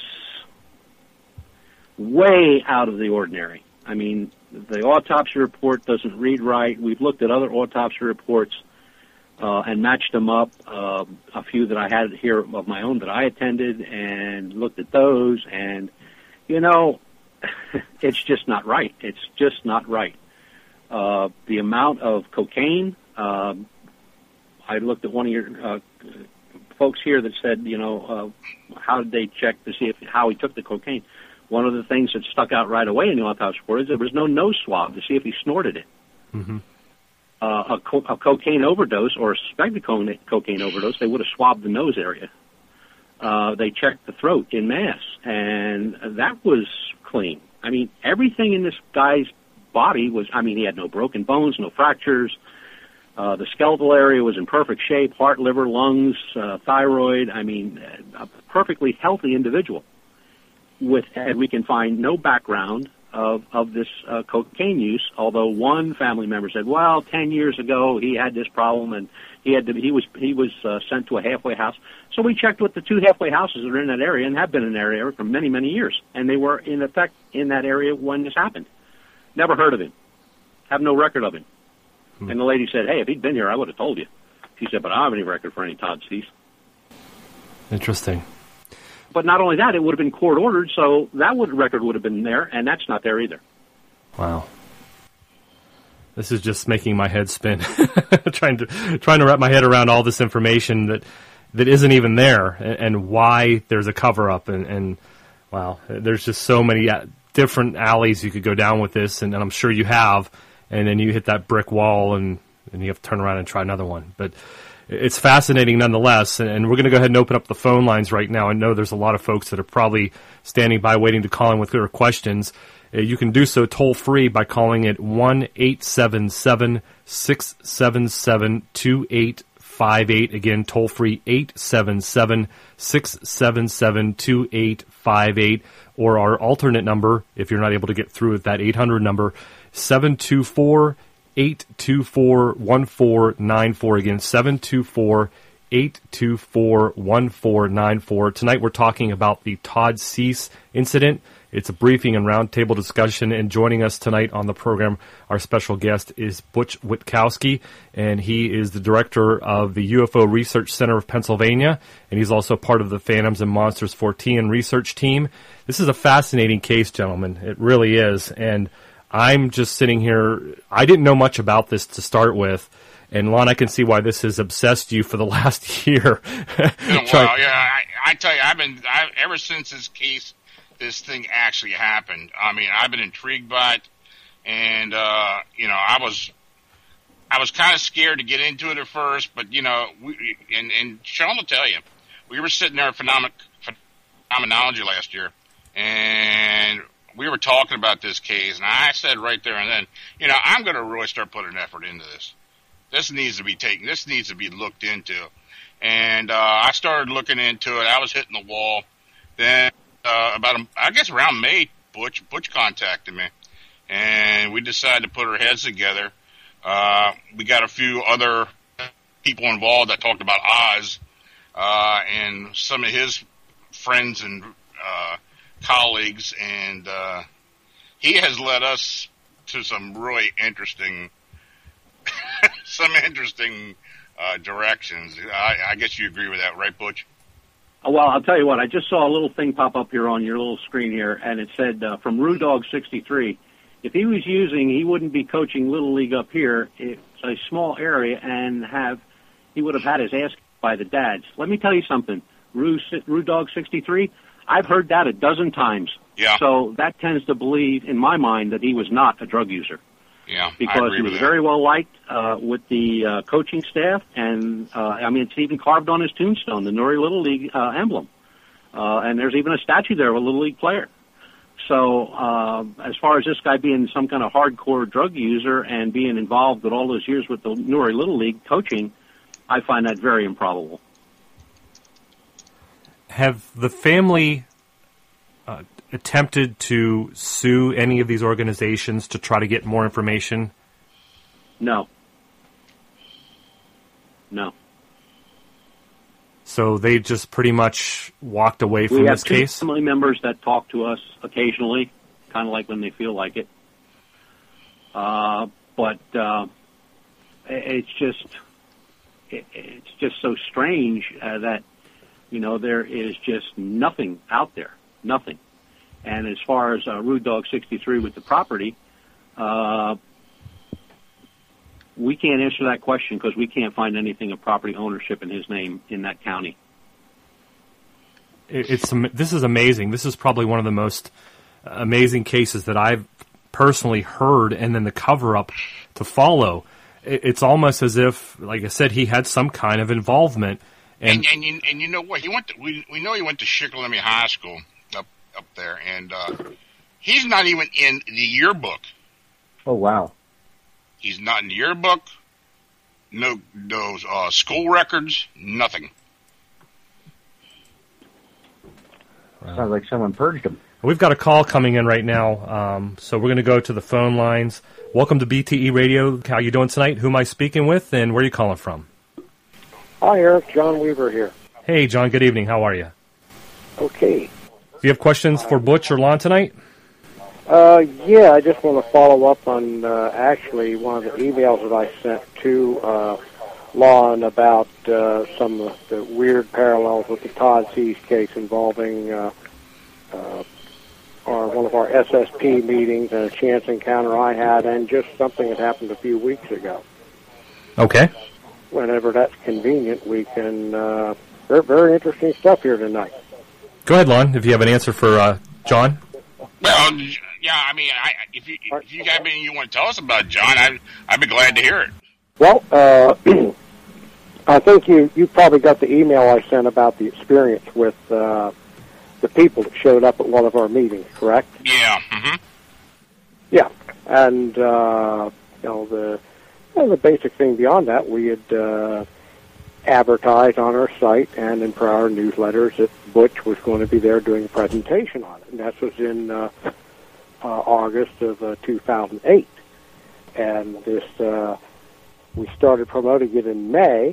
way out of the ordinary. I mean, the autopsy report doesn't read right. We've looked at other autopsy reports uh, and matched them up, uh, a few that I had here of my own that I attended, and looked at those, and, you know, it's just not right. It's just not right. Uh, the amount of cocaine, uh, I looked at one of your uh, folks here that said, you know, uh, how did they check to see if how he took the cocaine? One of the things that stuck out right away in the autopsy report is there was no nose swab to see if he snorted it.
Mm-hmm.
Uh, a, co- a cocaine overdose or a suspected co- cocaine overdose, they would have swabbed the nose area. Uh, they checked the throat in mass, and that was clean. I mean, everything in this guy's body was, I mean, he had no broken bones, no fractures. Uh, the skeletal area was in perfect shape, heart, liver, lungs, uh, thyroid. I mean, a perfectly healthy individual. With, and we can find no background of, of this uh, cocaine use, although one family member said, well, ten years ago he had this problem and he had to, he was he was uh, sent to a halfway house. So we checked with the two halfway houses that are in that area and have been in that area for many, many years. And they were, in effect, in that area when this happened. Never heard of him. Have no record of him. Hmm. And the lady said, hey, if he'd been here, I would have told you. She said, but I don't have any record for any Todd Cease.
Interesting.
But not only that, it would have been court-ordered, so that would, record would have been there, and that's not there either.
Wow. This is just making my head spin, trying to trying to wrap my head around all this information that, that isn't even there, and, and why there's a cover-up, and, and Wow, there's just so many uh, different alleys you could go down with this, and, and I'm sure you have, and then you hit that brick wall, and, and you have to turn around and try another one. But it's fascinating nonetheless, and, and we're going to go ahead and open up the phone lines right now. I know there's a lot of folks that are probably standing by waiting to call in with their questions. Uh, you can do so toll-free by calling at one eight seven seven, six seven seven, two eight five eight. Again, toll-free eight seven seven, six seven seven, two eight five eight. Or our alternate number, if you're not able to get through with that eight hundred number, seven two four, eight two four, one four nine four. Again, seven two four, eight two four, one four nine four. Tonight we're talking about the Todd Cease incident. It's a briefing and roundtable discussion, and joining us tonight on the program, our special guest is Butch Witkowski, and he is the director of the U F O Research Center of Pennsylvania, and he's also part of the Phantoms and Monsters Fortean research team. This is a fascinating case, gentlemen. It really is, and I'm just sitting here. I didn't know much about this to start with, and Lon, I can see why this has obsessed you for the last year.
Well, yeah, I, I tell you, I've been I, ever since this case. This thing actually happened. I mean, I've been intrigued by it, and uh, you know, I was, I was kind of scared to get into it at first, but you know, we, and and Sean will tell you, we were sitting there at Phenomena, Phenomenology last year, and we were talking about this case, and I said right there and then, you know, I'm going to really start putting effort into this. This needs to be taken. This needs to be looked into, and uh, I started looking into it. I was hitting the wall. Then. Uh, about, a, I guess around May, Butch, Butch contacted me, and we decided to put our heads together. Uh, we got a few other people involved that talked about Oz, uh, and some of his friends and, uh, colleagues, and, uh, he has led us to some really interesting, some interesting, uh, directions. I, I guess you agree with that, right, Butch?
Well, I'll tell you what, I just saw a little thing pop up here on your little screen here, and it said uh, from Rue Dog sixty-three, if he was using, he wouldn't be coaching Little League up here. It's a small area, and have he would have had his ass kicked by the dads. Let me tell you something, Rue, Rue Dog sixty-three, I've heard that a dozen times.
Yeah.
So that tends to believe, in my mind, that he was not a drug user.
Yeah,
because he was very well liked uh, with the uh, coaching staff, and uh, I mean, it's even carved on his tombstone, the Newry Little League uh, emblem, uh, and there's even a statue there of a Little League player. So, uh, as far as this guy being some kind of hardcore drug user and being involved with all those years with the Newry Little League coaching, I find that very improbable.
Have the family uh, attempted to sue any of these organizations to try to get more information?
No. No.
So they just pretty much walked away from
we have
this
two
case?
family members that talk to us occasionally, kind of like when they feel like it. Uh, but uh, it's just it, it's just so strange uh, that, you know, there is just nothing out there, nothing. And as far as uh, Rude Dog sixty-three with the property, uh, we can't answer that question because we can't find anything of property ownership in his name in that county.
It's this is amazing. This is probably one of the most amazing cases that I've personally heard, and then the cover-up to follow. It's almost as if, like I said, he had some kind of involvement.
And and, and, you, and you know what? He went. To, we we know he went to Shikellamy High School up up there, and uh, he's not even in the yearbook.
Oh wow!
He's not in the yearbook. No, no uh, school records. Nothing.
Wow. Sounds like someone purged him.
We've got a call coming in right now, um, so we're going to go to the phone lines. Welcome to B T E Radio. How you doing tonight? Who am I speaking with, and where are you calling from?
Hi, Eric. John Weaver here.
Hey, John. Good evening. How are you?
Okay.
Do you have questions for Butch or Lon tonight?
Uh, yeah, I just want to follow up on uh, actually one of the emails that I sent to uh, Lon about uh, some of the weird parallels with the Todd Cease case involving uh, uh, our, one of our S S P meetings and a chance encounter I had, and just something that happened a few weeks ago.
Okay.
Whenever that's convenient, we can... Uh, very, very interesting stuff here tonight.
Go ahead, Lon, if you have an answer for uh, John.
Well, yeah, I mean, I, if you if you got anything you want to tell us about John, I'd, I'd be glad to hear it.
Well, uh, I think you, you probably got the email I sent about the experience with uh, the people that showed up at one of our meetings, correct?
Yeah. Mm-hmm.
Yeah, and uh, you know the you know, the basic thing beyond that, we had uh, advertised on our site and in prior newsletters that Butch was going to be there doing a presentation on it, and that was in uh, uh, August of uh, two thousand eight, and this uh, we started promoting it in May.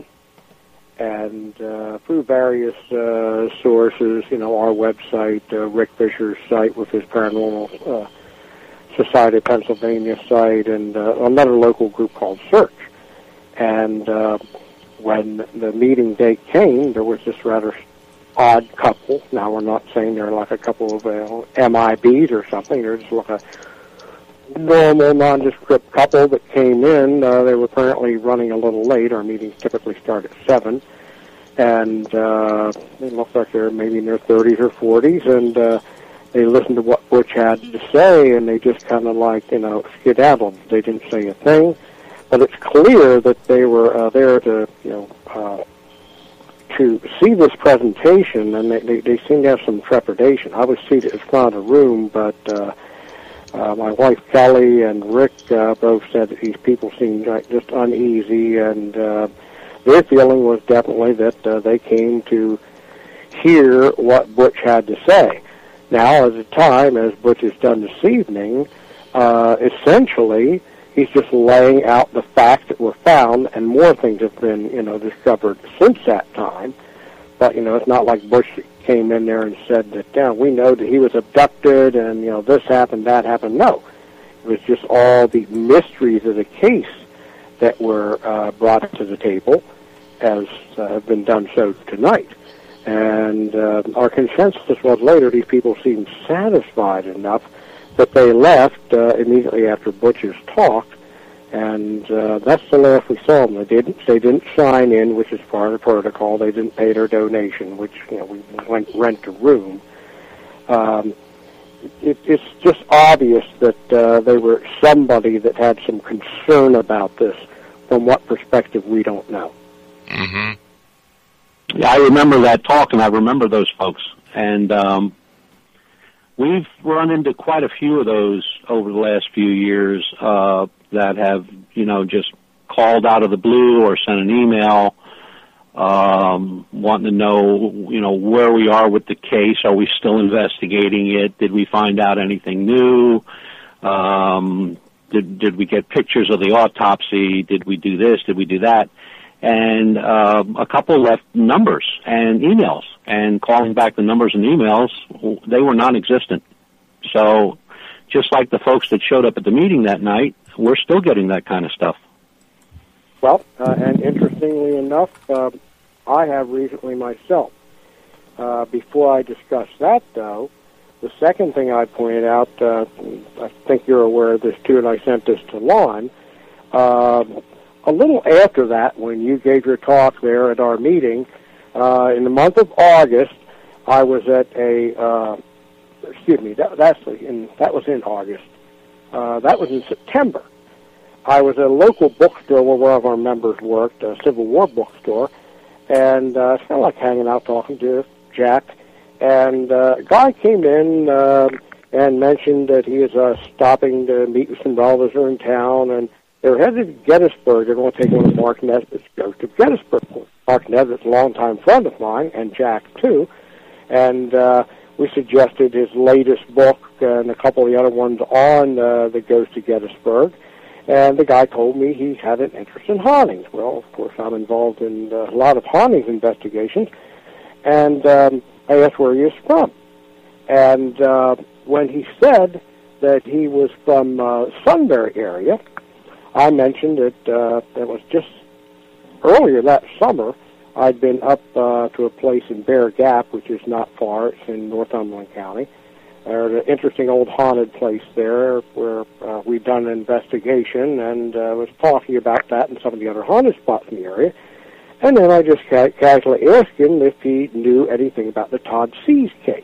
And uh, through various uh, sources, you know, our website, uh, Rick Fisher's site with his Paranormal uh, Society of Pennsylvania site, and uh, another local group called Search. And uh, when the meeting date came, there was this rather odd couple. Now, we're not saying they're like a couple of uh, M I Bs or something. They're just like a normal, nondescript couple that came in. Uh, they were apparently running a little late. Our meetings typically start at seven. And uh, they looked like they're maybe in their thirties or forties. And uh, they listened to what Butch had to say, and they just kind of like, you know, skedaddled. They didn't say a thing. But it's clear that they were uh, there to, you know, uh, to see this presentation, and they, they, they seemed to have some trepidation. I was seated at the front of the room, but uh, uh, my wife Kelly and Rick uh, both said that these people seemed like just uneasy, and uh, their feeling was definitely that uh, they came to hear what Butch had to say. Now, at the time, as Butch has done this evening, uh, essentially, he's just laying out the facts that were found, and more things have been, you know, discovered since that time. But, you know, it's not like Butch came in there and said that, yeah, we know that he was abducted and, you know, this happened, that happened. No. It was just all the mysteries of the case that were uh, brought to the table, as uh, have been done so tonight. And uh, our consensus was later these people seemed satisfied enough that they left uh, immediately after Butch's talk, and uh, that's the last we saw them. They didn't, they didn't sign in, which is part of the protocol. They didn't pay their donation, which, you know, we went rent a room. Um, it, it's just obvious that uh, they were somebody that had some concern about this. From what perspective, we don't know.
Mm-hmm. Yeah, I remember that talk, and I remember those folks, and um, we've run into quite a few of those over the last few years uh, that have, you know, just called out of the blue or sent an email um, wanting to know, you know, where we are with the case. Are we still investigating it? Did we find out anything new? Um, did, did we get pictures of the autopsy? Did we do this? Did we do that? And uh, a couple left numbers and emails, and calling back the numbers and emails, they were non-existent. So just like the folks that showed up at the meeting that night, we're still getting that kind of stuff.
Well, uh, and interestingly enough, uh, I have recently myself. Uh, before I discuss that, though, the second thing I pointed out, uh, I think you're aware of this too, and I sent this to Lon, uh, a little after that, when you gave your talk there at our meeting, uh, in the month of August, I was at a, uh, excuse me, that, that's in, that was in August. Uh, that was in September. I was at a local bookstore where one of our members worked, a Civil War bookstore, and uh, it's kind of like hanging out talking to Jack. And uh, a guy came in uh, and mentioned that he was uh, stopping to meet with some relatives who are in town, and they were headed to Gettysburg. They're going to take one of Mark Nesbitt's goes to Gettysburg. Mark Nesbitt's a longtime friend of mine, and Jack, too. And uh, we suggested his latest book and a couple of the other ones on uh, that goes to Gettysburg. And the guy told me he had an interest in hauntings. Well, of course, I'm involved in uh, a lot of hauntings investigations. And um, I asked where he was from. And uh, when he said that he was from uh, Sunbury area, I mentioned that uh, it was just earlier that summer, I'd been up uh, to a place in Bear Gap, which is not far. It's in Northumberland County. There's an interesting old haunted place there where uh, we'd done an investigation, and uh, was talking about that and some of the other haunted spots in the area. And then I just ca- casually asked him if he knew anything about the Todd Seas case.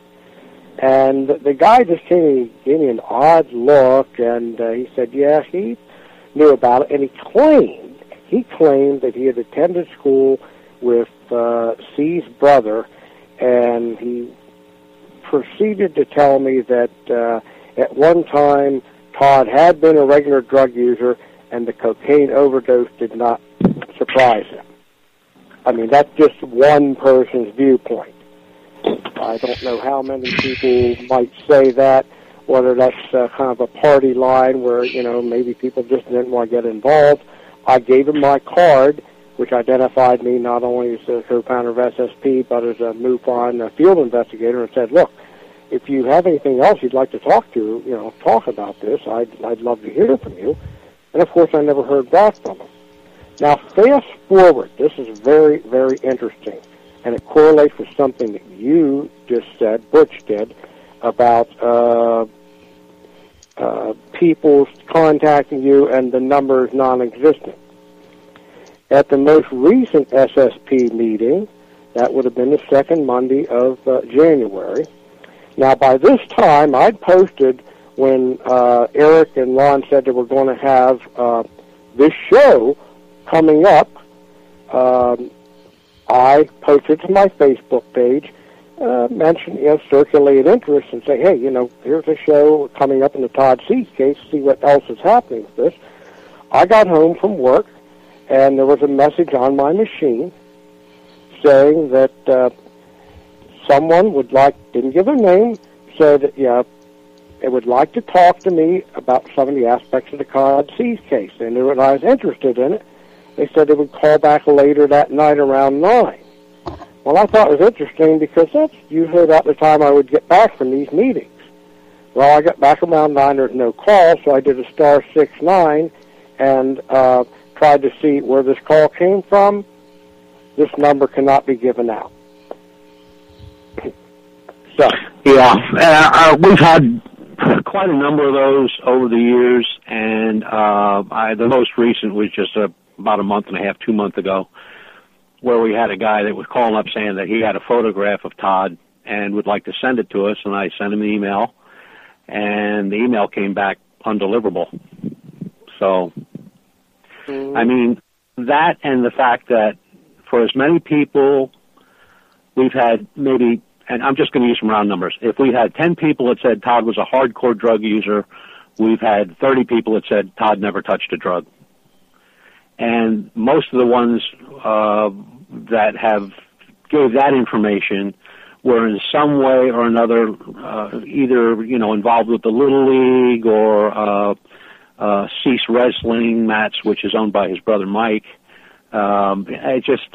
And the guy just gave me, gave me an odd look, and uh, he said, yeah, he knew about it, and he claimed, he claimed that he had attended school with uh, C's brother, and he proceeded to tell me that uh, at one time Todd had been a regular drug user, and the cocaine overdose did not surprise him. I mean, that's just one person's viewpoint. I don't know how many people might say that, whether that's uh, kind of a party line where, you know, maybe people just didn't want to get involved. I gave him my card, which identified me not only as a co-founder of S S P, but as a MUFON uh, field investigator, and said, look, if you have anything else you'd like to talk to, you know, talk about this, I'd, I'd love to hear from you. And, of course, I never heard back from him. Now, fast forward. This is very, very interesting, and it correlates with something that you just said, Butch did, about uh, uh, people contacting you and the numbers non-existent. At the most recent S S P meeting, that would have been the second Monday of uh, January. Now, by this time, I'd posted when uh, Eric and Ron said they were going to have uh, this show coming up. Um, I posted to my Facebook page, uh, mentioned, you know, circulate interest and say, hey, you know, here's a show coming up in the Todd Seas case, see what else is happening with this. I got home from work, and there was a message on my machine saying that uh, someone would like, didn't give a name, said, yeah, they would like to talk to me about some of the aspects of the Todd Seas case. And when I was interested in it, they said they would call back later that night around nine. Well, I thought it was interesting because that's usually about the time I would get back from these meetings. Well, I got back around nine, there's no call, so I did a star six nine and uh, tried to see where this call came from. This number cannot be given out. So,
yeah, uh, uh, we've had quite a number of those over the years, and uh, I, the most recent was just a about a month and a half, two months ago, where we had a guy that was calling up saying that he had a photograph of Todd and would like to send it to us, and I sent him an email, and the email came back undeliverable. So, mm. I mean, that and the fact that for as many people, we've had maybe, and I'm just going to use some round numbers, if we had ten people that said Todd was a hardcore drug user, we've had thirty people that said Todd never touched a drug. And most of the ones uh, that have gave that information were in some way or another uh, either, you know, involved with the Little League or uh, uh, Cease Wrestling Mats, which is owned by his brother Mike. Um, it just,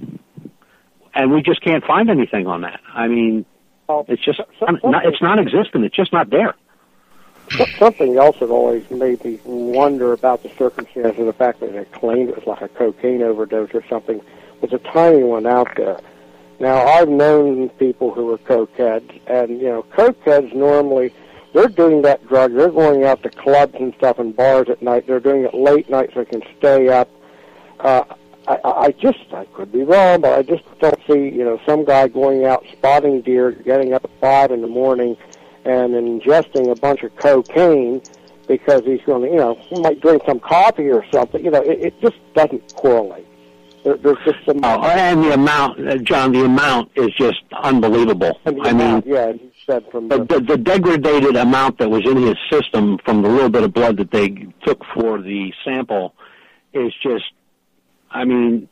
and we just can't find anything on that. I mean, it's just, not, it's non-existent. It's just not there.
Something else that always made me wonder about the circumstances of the fact that they claimed it was like a cocaine overdose or something was a tiny one out there. Now, I've known people who are cokeheads, and, you know, cokeheads normally, they're doing that drug, they're going out to clubs and stuff and bars at night, they're doing it late night so they can stay up. Uh, I, I just, I could be wrong, but I just don't see, you know, some guy going out spotting deer, getting up at five in the morning, and ingesting a bunch of cocaine because he's going to, you know, he might drink some coffee or something. You know, it, it just doesn't correlate. There, there's just some...
Oh, and the amount, uh, John, the amount is just unbelievable.
And the
I
amount,
mean,
yeah, he said from the,
the, the degraded amount that was in his system from the little bit of blood that they took for the sample is just, I mean,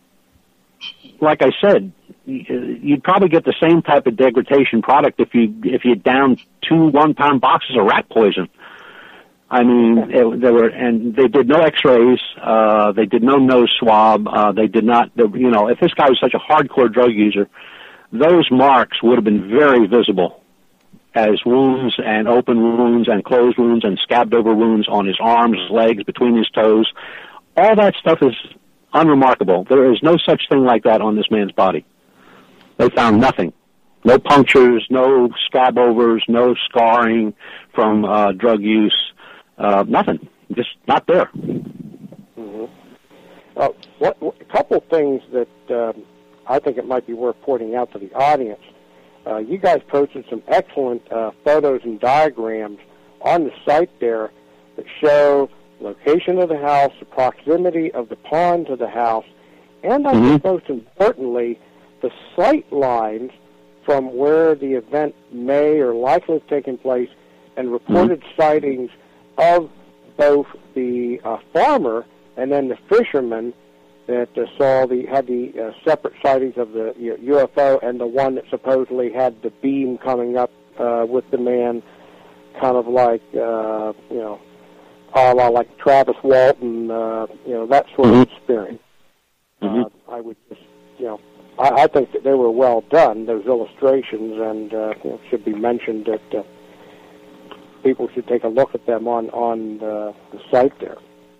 like I said, you'd probably get the same type of degradation product if you if you downed two one pound boxes of rat poison. I mean, it, there were, and they did no X-rays. Uh, they did no nose swab. Uh, they did not, they, you know, if this guy was such a hardcore drug user, those marks would have been very visible as wounds and open wounds and closed wounds and scabbed over wounds on his arms, legs, between his toes. All that stuff is unremarkable. There is no such thing like that on this man's body. They found nothing. No punctures, no scab overs, no scarring from uh, drug use, uh, nothing. Just not there.
Mm-hmm. Uh, what, what, a couple of things that um, I think it might be worth pointing out to the audience. Uh, you guys posted some excellent uh, photos and diagrams on the site there that show location of the house, the proximity of the pond to the house, and I think most importantly, the sight lines from where the event may or likely have taken place, and reported mm-hmm. sightings of both the uh, farmer and then the fisherman that uh, saw the had the uh, separate sightings of the uh, U F O, and the one that supposedly had the beam coming up uh, with the man, kind of like uh, you know, a la like Travis Walton, uh, you know, that sort mm-hmm. of experience.
Mm-hmm.
Uh, I would just, you know, I, I think that they were well done, those illustrations, and uh, you know, should be mentioned that uh, people should take a look at them on on uh, the site there.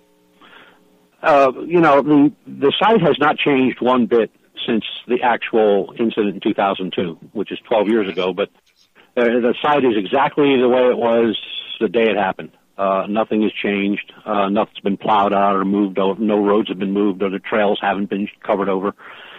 Uh, you know, the the site has not changed one bit since the actual incident in two thousand two, which is twelve years ago. But uh, the site is exactly the way it was the day it happened. Uh, nothing has changed. Uh, nothing's been plowed out or moved over. No roads have been moved, or the trails haven't been covered over.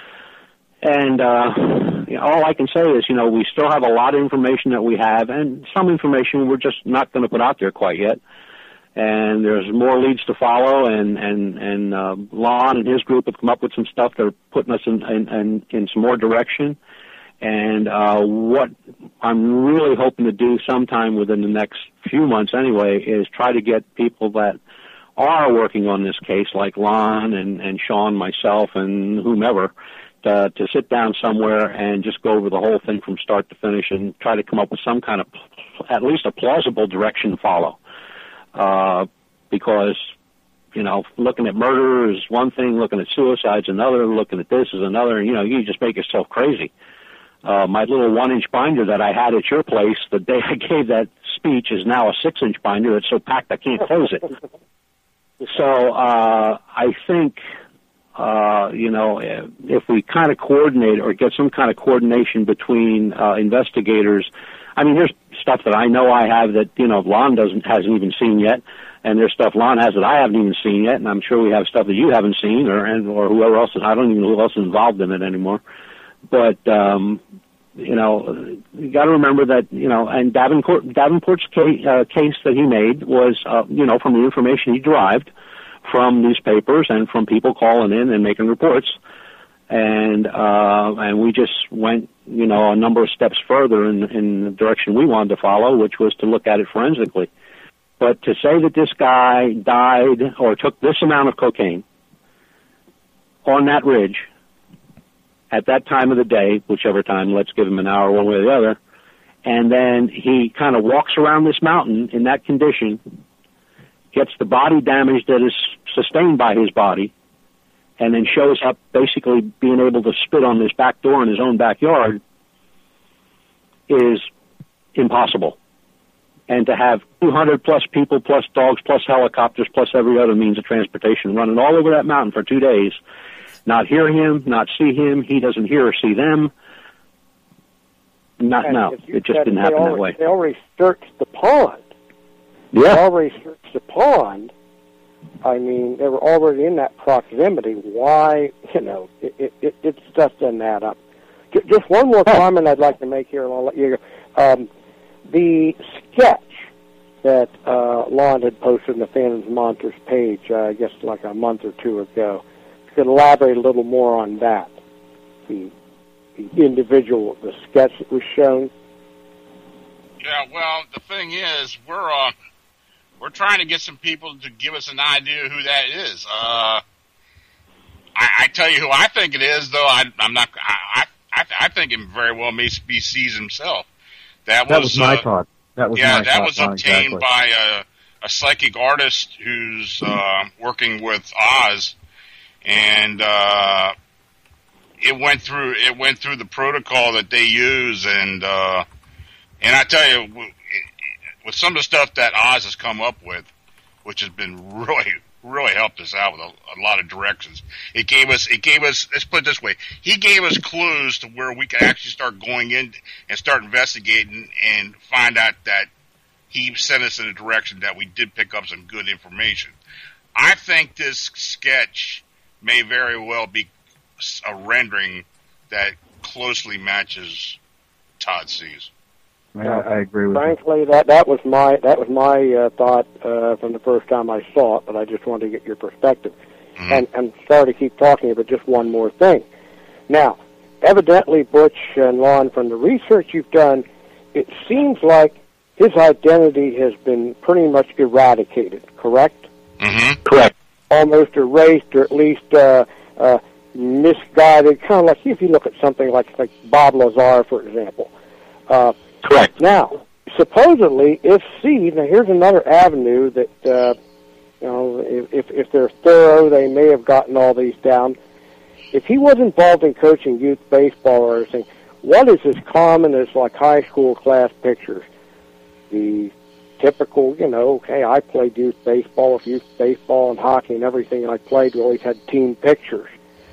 And uh, you know, all I can say is, you know, we still have a lot of information that we have, and some information we're just not going to put out there quite yet. And there's more leads to follow, and and and uh, Lon and his group have come up with some stuff that are putting us in in, in, in some more direction. And uh, what I'm really hoping to do sometime within the next few months, anyway, is try to get people that are working on this case, like Lon and and Sean, myself, and whomever, to, to sit down somewhere and just go over the whole thing from start to finish, and try to come up with some kind of, at least a plausible direction to follow. Uh, because, you know, looking at murder is one thing, looking at suicide's another, looking at this is another, and, you know, you just make yourself crazy. Uh, my little one-inch binder that I had at your place the day I gave that speech is now a six-inch binder. It's so packed I can't close it. So uh, I think, uh, you know, if we kind of coordinate or get some kind of coordination between uh, investigators, I mean, there's stuff that I know I have that, you know, Lon doesn't hasn't even seen yet, and there's stuff Lon has that I haven't even seen yet, and I'm sure we have stuff that you haven't seen, or and or whoever else. I don't even know who else is involved in it anymore. But um, you know, you got to remember that, you know, and Davenport Davenport's case, uh, case that he made was, uh, you know, from the information he derived from newspapers and from people calling in and making reports. And uh, and we just went, you know, a number of steps further in, in the direction we wanted to follow, which was to look at it forensically. But to say that this guy died or took this amount of cocaine on that ridge at that time of the day, whichever time, let's give him an hour one way or the other, and then he kind of walks around this mountain in that condition, gets the body damage that is sustained by his body, and then shows up basically being able to spit on this back door in his own backyard, is impossible. And to have two hundred plus people, plus dogs, plus helicopters, plus every other means of transportation running all over that mountain for two days, not hear him, not see him, he doesn't hear or see them, not,
and
no, it just didn't happen
already,
that way.
They already searched the pond.
Yeah.
They already searched the pond. I mean, they were already in that proximity. Why, you know, it, it, it, it just doesn't add up. Just one more comment I'd like to make here, and I'll let you go. Um, the sketch that uh, Lon had posted on the Phantoms Monsters page, uh, I guess like a month or two ago, you could elaborate a little more on that. The, the individual, the sketch that was shown.
Yeah, well, the thing is, we're uh, we're trying to get some people to give us an idea who that is. Uh, I, I tell you who I think it is, though. I, I'm not. I, I I think it very well may be Seas himself. That was,
that was my
uh,
thought. That was
yeah,
my
that
thought,
was
Ron,
obtained
exactly.
by a, a psychic artist who's uh, working with Oz, and uh, it went through it went through the protocol that they use, and uh, and I tell you, with some of the stuff that Oz has come up with, which has been really really helped us out with a, a lot of directions. It gave us, it gave us, let's put it this way, he gave us clues to where we could actually start going in and start investigating and find out that he sent us in a direction that we did pick up some good information. I think this sketch may very well be a rendering that closely matches Todd C's.
I, I agree with
Frankly, you. that that was my that was my uh, thought uh, from the first time I saw it, but I just wanted to get your perspective. Mm-hmm. And and sorry to keep talking, but just one more thing. Now, evidently, Butch and Lon, from the research you've done, it seems like his identity has been pretty much eradicated. Correct?
Mm-hmm.
Correct. Almost erased, or at least uh, uh, misguided. Kind of like if you look at something like like Bob Lazar, for example. Uh,
Correct.
Now, supposedly, if C, now here's another avenue that, uh, you know, if, if they're thorough, they may have gotten all these down. If he was involved in coaching youth baseball or anything, what is as common as like high school class pictures? The typical, you know, okay, I played youth baseball, youth baseball and hockey and everything I played, we always had team pictures.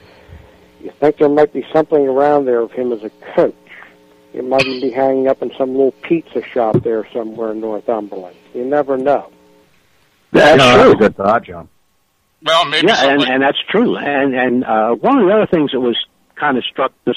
You think there might be something around there of him as a coach? It might even be hanging up in some little pizza shop there somewhere in Northumberland. You never know.
That's
no,
true.
That's a good thought, John.
Well, maybe
yeah, and,
like-
and that's true. And and uh, one of the other things that was kind of struck us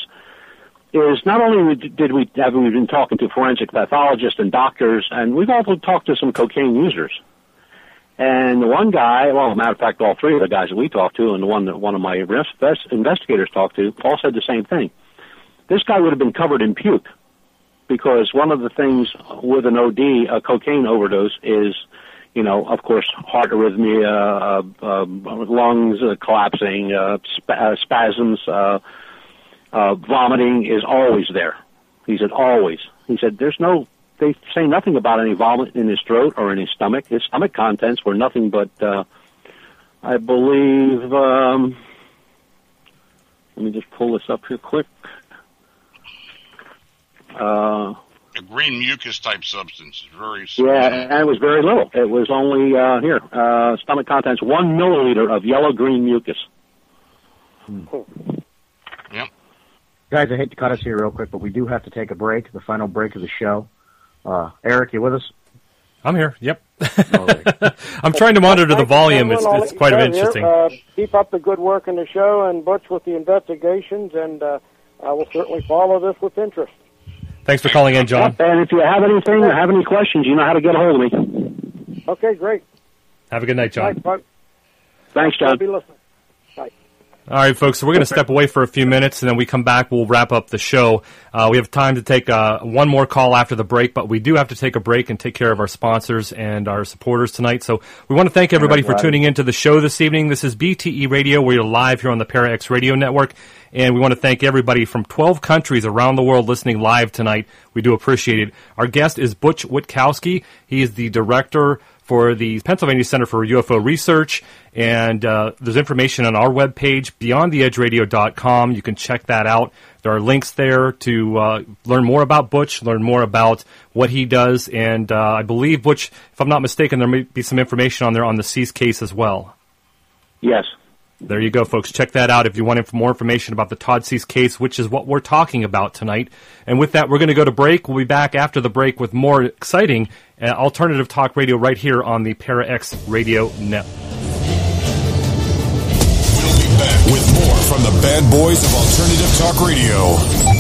is not only did we have we been talking to forensic pathologists and doctors, and we've also talked to some cocaine users. And the one guy, well, as a matter of fact, all three of the guys that we talked to, and the one that one of my invest- investigators talked to, all said the same thing. This guy would have been covered in puke, because one of the things with an O D, a cocaine overdose, is, you know, of course, heart arrhythmia, uh, uh, lungs uh, collapsing, uh, sp- uh, spasms, uh, uh, vomiting is always there. He said, always. He said, there's no, they say nothing about any vomit in his throat or in his stomach. His stomach contents were nothing but, uh, I believe, um, let me just pull this up here quick. Uh,
a green mucus type substance. Very
yeah, and it was very little. It was only uh, here uh, stomach contents one milliliter of yellow green mucus.
Hmm.
Yep.
Guys, I hate to cut us here real quick, but we do have to take a break. The final break of the show. Uh, Eric, you with us?
I'm here. Yep. I'm trying to monitor the volume. It's, it's quite interesting.
Uh, keep up the good work in the show, and Butch with the investigations, and uh, I will certainly follow this with interest.
Thanks for calling in, John.
And if you have anything or have any questions, you know how to get a hold of me.
Okay, great.
Have a good night, John.
Bye,
Thanks, John.
I'll be listening. Bye.
All right, folks, so we're going to step away for a few minutes, and then we come back, we'll wrap up the show. Uh, we have time to take uh, one more call after the break, but we do have to take a break and take care of our sponsors and our supporters tonight. So we want to thank everybody for tuning into the show this evening. This is B T E Radio. We're live here on the Para X Radio Network, and we want to thank everybody from twelve countries around the world listening live tonight. We do appreciate it. Our guest is Butch Witkowski. He is the director for the Pennsylvania Center for U F O Research, and uh, there's information on our webpage, beyond the edge radio dot com. You can check that out. There are links there to uh, learn more about Butch, learn more about what he does, and uh, I believe, Butch, if I'm not mistaken, there may be some information on there on the Cease case as well.
Yes.
There you go, folks. Check that out if you want more information about the Todd Cease case, which is what we're talking about tonight. And with that, we're going to go to break. We'll be back after the break with more exciting uh, alternative talk radio right here on the Para X Radio Net.
We'll be back with more from the bad boys of alternative talk radio.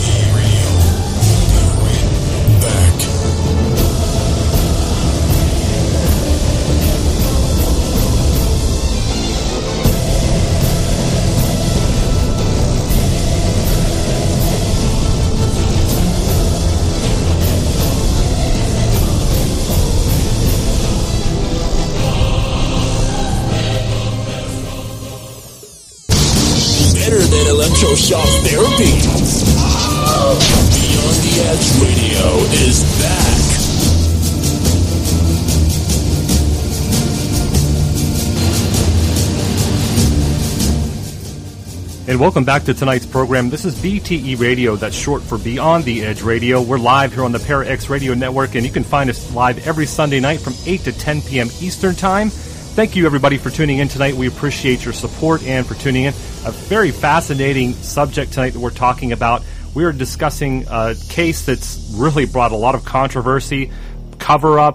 Better than electroshock therapy. Beyond the Edge Radio is back.
And welcome back to tonight's program. This is B T E Radio, that's short for Beyond the Edge Radio. We're live here on the Para X Radio Network, and you can find us live every Sunday night from eight to ten p.m. Eastern Time. Thank you, everybody, for tuning in tonight. We appreciate your support and for tuning in. A very fascinating subject tonight that we're talking about. We are discussing a case that's really brought a lot of controversy, cover-up,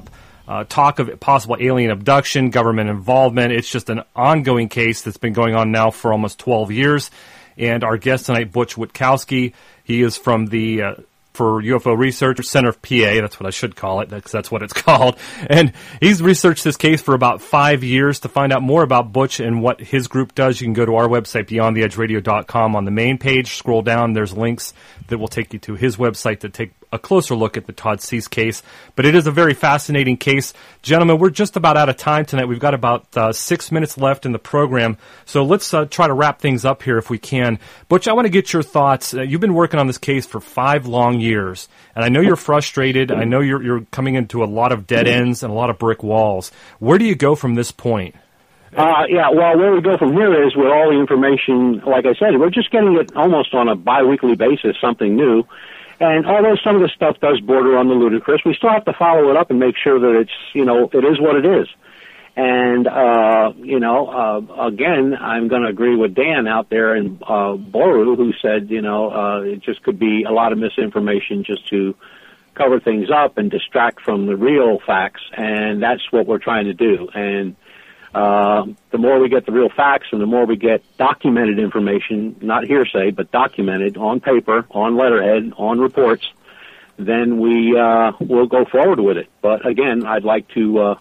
uh, talk of possible alien abduction, government involvement. It's just an ongoing case that's been going on now for almost twelve years. And our guest tonight, Butch Witkowski, he is from the uh, for U F O Research Center of P A. That's what I should call it, because that's what it's called. And he's researched this case for about five years. To find out more about Butch and what his group does, you can go to our website, beyond the edge radio dot com. On the main page, scroll down, there's links that will take you to his website to take a closer look at the Todd Cease case. But it is a very fascinating case. Gentlemen, we're just about out of time tonight. We've got about uh, six minutes left in the program. So let's uh, try to wrap things up here if we can. Butch, I want to get your thoughts. Uh, you've been working on this case for five long years, and I know you're frustrated. I know you're, you're coming into a lot of dead ends and a lot of brick walls. Where do you go from this point?
Uh, yeah, well, where we go from here is with all the information, like I said, we're just getting it almost on a biweekly basis, something new. And although some of the stuff does border on the ludicrous, we still have to follow it up and make sure that it's, you know, it is what it is. And, uh, you know, uh, again, I'm going to agree with Dan out there in uh, Boru, who said, you know, uh, it just could be a lot of misinformation just to cover things up and distract from the real facts. And that's what we're trying to do. And Uh, the more we get the real facts and the more we get documented information, not hearsay, but documented on paper, on letterhead, on reports, then we uh, will go forward with it. But again, I'd like to uh,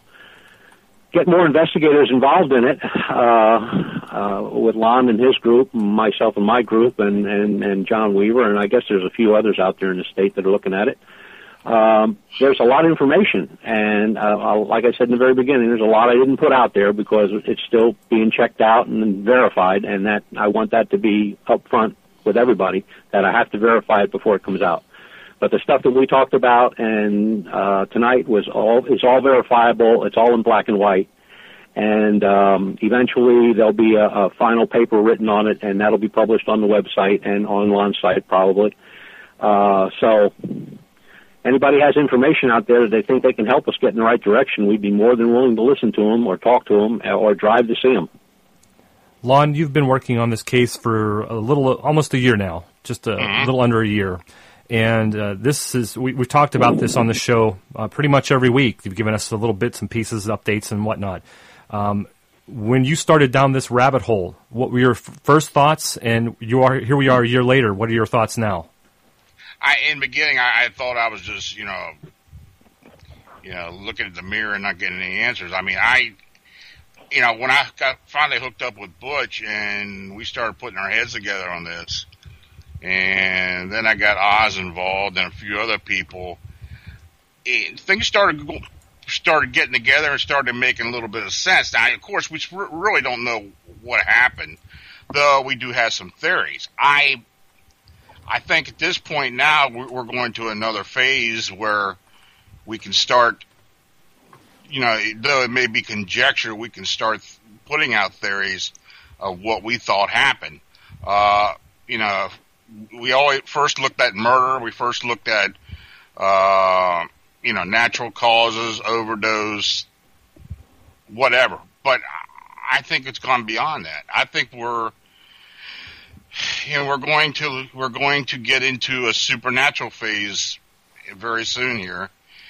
get more investigators involved in it, uh, uh, with Lon and his group, myself and my group, and, and, and John Weaver, and I guess there's a few others out there in the state that are looking at it. Um, there's a lot of information, and uh, like I said in the very beginning, there's a lot I didn't put out there because it's still being checked out and verified, and that I want that to be up front with everybody, that I have to verify it before it comes out. But the stuff that we talked about and uh, tonight was all it's all verifiable. It's all in black and white, and um, eventually there'll be a, a final paper written on it, and that'll be published on the website and on Lon's site probably. Uh, so. Anybody has information out there that they think they can help us get in the right direction, we'd be more than willing to listen to them or talk to them or drive to see them.
Lon, you've been working on this case for a little, almost a year now, just a mm-hmm. little under a year. And uh, this is, we, we've talked about this on the show uh, pretty much every week. You've given us a little bits and pieces, updates and whatnot. Um, when you started down this rabbit hole, what were your f- first thoughts? And you are here we are a year later. What are your thoughts now?
I, in the beginning, I, I thought I was just, you know, you know, looking at the mirror and not getting any answers. I mean, I, you know, when I got finally hooked up with Butch and we started putting our heads together on this, and then I got Oz involved and a few other people, it, things started started getting together and started making a little bit of sense. Now, of course, we really don't know what happened, though we do have some theories. I. I think at this point now we're going to another phase where we can start, you know, though it may be conjecture, we can start putting out theories of what we thought happened. Uh, you know, we always first looked at murder. We first looked at, uh, you know, natural causes, overdose, whatever. But I think it's gone beyond that. I think we're, You know, we're going to we're going to get into a supernatural phase very soon here,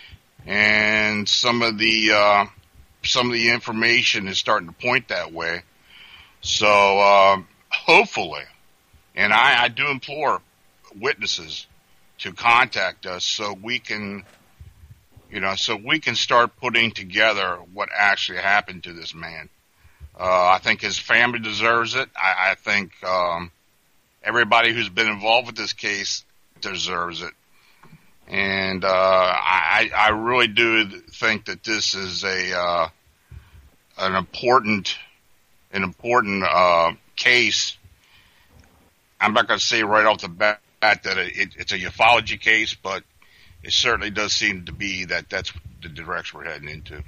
and some of the uh, some of the information is starting to point that way. So uh, hopefully, and I, I do implore witnesses to contact us so we can, you know, so we can start putting together what actually happened to this man. Uh, I think his family deserves it. I, I think. Um, Everybody who's been involved with this case deserves it. And, uh, I, I really do think that this is a, uh, an important, an important, uh, case. I'm not going to say right off the bat that it, it's a ufology case, but it certainly does seem to be that that's the direction we're heading into.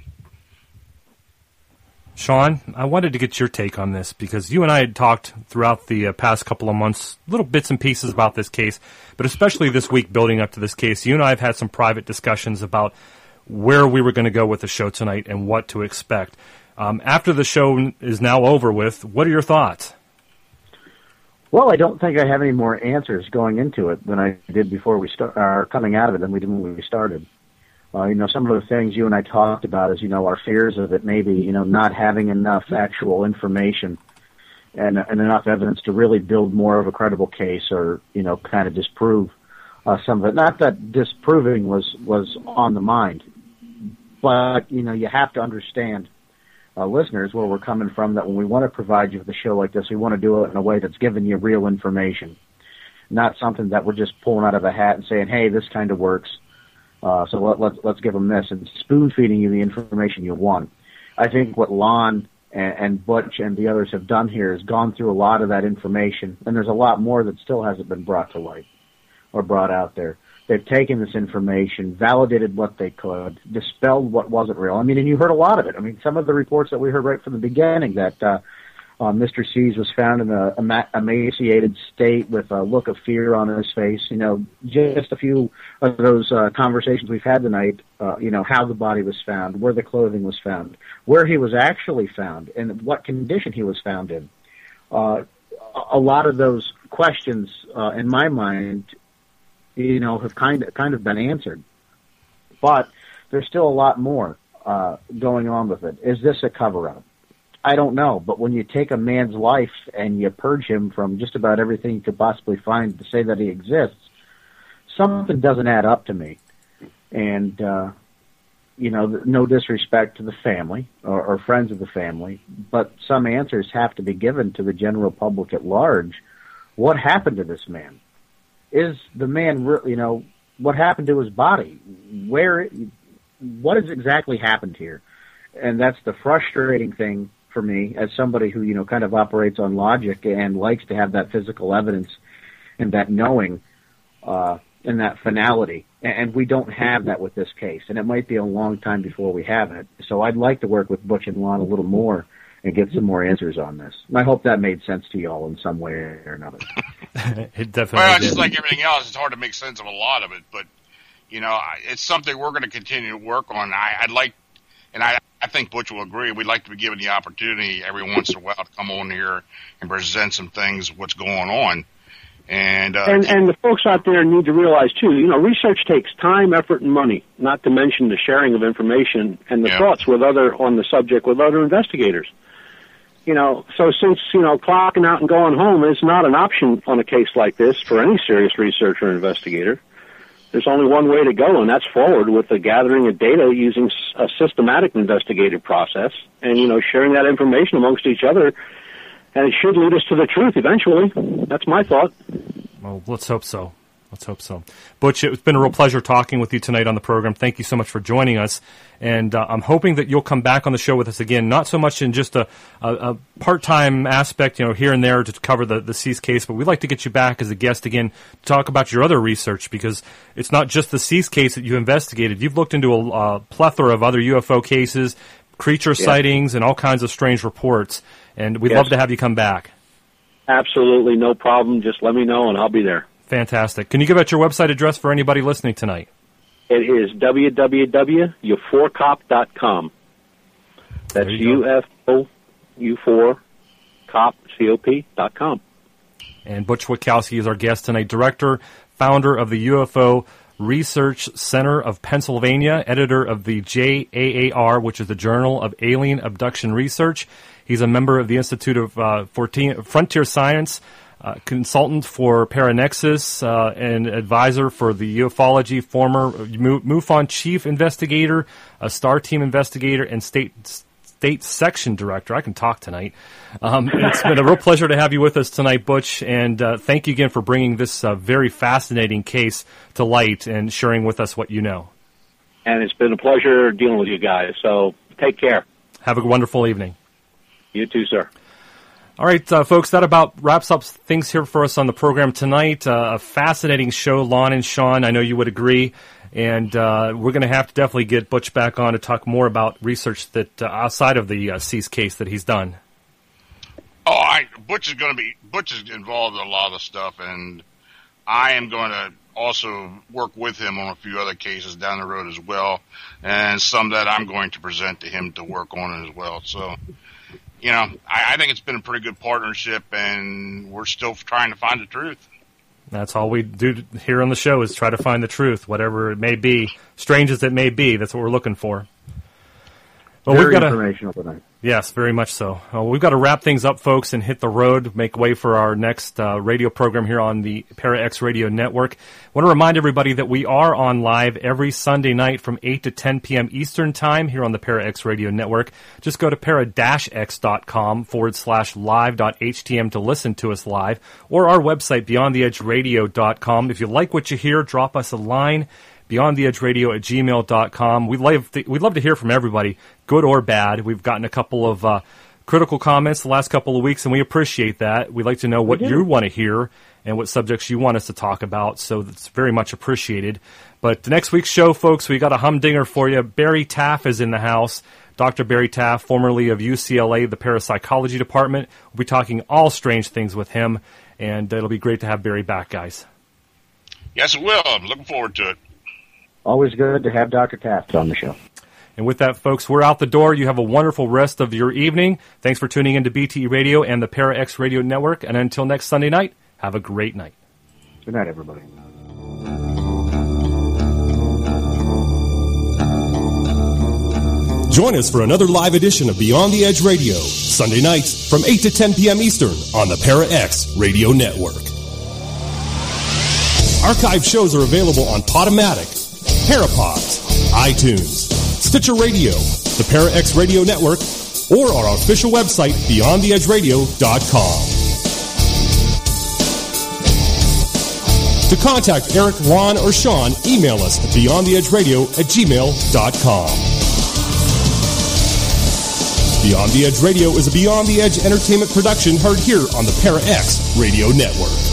Sean, I wanted to get your take on this because you and I had talked throughout the uh, past couple of months, little bits and pieces about this case, but especially this week building up to this case. You and I have had some private discussions about where we were going to go with the show tonight and what to expect. Um, after the show is now over with, what are your thoughts?
Well, I don't think I have any more answers going into it than I did before we start, or coming out of it than we did when we started. Uh, you know, some of the things you and I talked about is, you know, our fears of it maybe, you know, not having enough actual information and, and enough evidence to really build more of a credible case or, you know, kind of disprove uh, some of it. Not that disproving was, was on the mind, but, you know, you have to understand, uh, listeners, where we're coming from, that when we want to provide you with a show like this, we want to do it in a way that's giving you real information, not something that we're just pulling out of a hat and saying, hey, this kind of works. Uh, so let, let's let's give them this, and spoon feeding you the information you want. I think what Lon and, and Butch and the others have done here is gone through a lot of that information, and there's a lot more that still hasn't been brought to light or brought out there. They've taken this information, validated what they could, dispelled what wasn't real. I mean, and you heard a lot of it. I mean, some of the reports that we heard right from the beginning that uh, uh, Mister Seas was found in a ema- emaciated state with a look of fear on his face. You know, just a few of those uh, conversations we've had tonight, uh, you know, how the body was found, where the clothing was found, where he was actually found, and what condition he was found in. Uh, a lot of those questions, uh, in my mind, you know, have kind of, kind of been answered. But there's still a lot more uh, going on with it. Is this a cover-up? I don't know, but when you take a man's life and you purge him from just about everything you could possibly find to say that he exists, something doesn't add up to me. And, uh, you know, no disrespect to the family or, or friends of the family, but some answers have to be given to the general public at large. What happened to this man? Is the man, re- you know, what happened to his body? Where, what has exactly happened here? And that's the frustrating thing for me as somebody who, you know, kind of operates on logic and likes to have that physical evidence and that knowing uh, and that finality. And we don't have that with this case. And it might be a long time before we have it. So I'd like to work with Butch and Lon a little more and get some more answers on this. And I hope that made sense to you all in some way or another.
It definitely
Well,
did.
just like everything else, it's hard to make sense of a lot of it. But, you know, it's something we're going to continue to work on. I, I'd like, and I, I think Butch will agree, we'd like to be given the opportunity every once in a while to come on here and present some things, what's going on. And, uh,
and and the folks out there need to realize too, you know, research takes time, effort, and money. Not to mention the sharing of information and the
yeah.
thoughts with other on the subject with other investigators. You know, so since you know clocking out and going home is not an option on a case like this for any serious researcher or investigator, there's only one way to go, and that's forward with the gathering of data using a systematic investigative process, and you know, sharing that information amongst each other. And it should lead us to the truth eventually. That's my thought.
Well, let's hope so. Let's hope so. Butch, it's been a real pleasure talking with you tonight on the program. Thank you so much for joining us. And uh, I'm hoping that you'll come back on the show with us again, not so much in just a, a, a part-time aspect, you know, here and there to cover the, the Cease case, but we'd like to get you back as a guest again to talk about your other research, because it's not just the Cease case that you investigated. You've looked into a, a plethora of other U F O cases, creature yeah. sightings, and all kinds of strange reports. And we'd yes. love to have you come back.
Absolutely, no problem. Just let me know, and I'll be there.
Fantastic. Can you give out your website address for anybody listening tonight?
It is w w w dot u four cop dot com. That's U F O U four cop C O P dot com.
And Butch Witkowski is our guest tonight, director, founder of the U F O Research Center of Pennsylvania, editor of the J A A R, which is the Journal of Alien Abduction Research. He's a member of the Institute of uh, Frontier Science, uh, consultant for Paranexus, uh, and advisor for the ufology, former MUFON chief investigator, a STAR team investigator, and state state section director. I can talk tonight. Um, it's been a real pleasure to have you with us tonight, Butch, and uh, thank you again for bringing this uh, very fascinating case to light and sharing with us what you know.
And it's been a pleasure dealing with you guys, so take care.
Have a wonderful evening.
You too, sir.
All right, uh, folks, that about wraps up things here for us on the program tonight. Uh, a fascinating show, Lon and Sean. I know you would agree. And uh, we're going to have to definitely get Butch back on to talk more about research that uh, outside of the uh, Cease case that he's done.
Oh, I, Butch is going to be Butch is involved in a lot of stuff, and I am going to also work with him on a few other cases down the road as well, and some that I'm going to present to him to work on as well. So, you know, I, I think it's been a pretty good partnership, and we're still trying to find the truth.
That's all we do here on the show is try to find the truth, whatever it may be, strange as it may be. That's what we're looking for. Well,
Very
we've got
informational tonight.
Yes, very much so. Uh, we've got to wrap things up, folks, and hit the road, make way for our next uh, radio program here on the Para X Radio Network. I want to remind everybody that we are on live every Sunday night from eight to ten p.m. Eastern Time here on the Para X Radio Network. Just go to para-x.com forward slash live.htm to listen to us live, or our website, beyond the edge radio dot com. If you like what you hear, drop us a line. beyond the edge radio at gmail dot com. We'd love, to, we'd love to hear from everybody, good or bad. We've gotten a couple of uh, critical comments the last couple of weeks, and we appreciate that. We'd like to know what you want to hear and what subjects you want us to talk about, so that's very much appreciated. But the next week's show, folks, we got a humdinger for you. Barry Taff is in the house. Doctor Barry Taff, formerly of U C L A, the Parapsychology Department. We'll be talking all strange things with him, and it'll be great to have Barry back, guys.
Yes, it will. I'm looking forward to it.
Always good to have Doctor Taft on the show.
And with that, folks, we're out the door. You have a wonderful rest of your evening. Thanks for tuning in to B T E Radio and the Para X Radio Network. And until next Sunday night, have a great night.
Good night, everybody.
Join us for another live edition of Beyond the Edge Radio, Sunday nights from eight to ten p.m. Eastern on the Para X Radio Network. Archive shows are available on Podomatic, Parapods, iTunes, Stitcher Radio, the Para X Radio Network, or our official website, beyond the edge radio dot com. To contact Eric, Ron, or Sean, email us at beyond the edge radio at gmail dot com. Beyond the Edge Radio is a Beyond the Edge entertainment production heard here on the Para X Radio Network.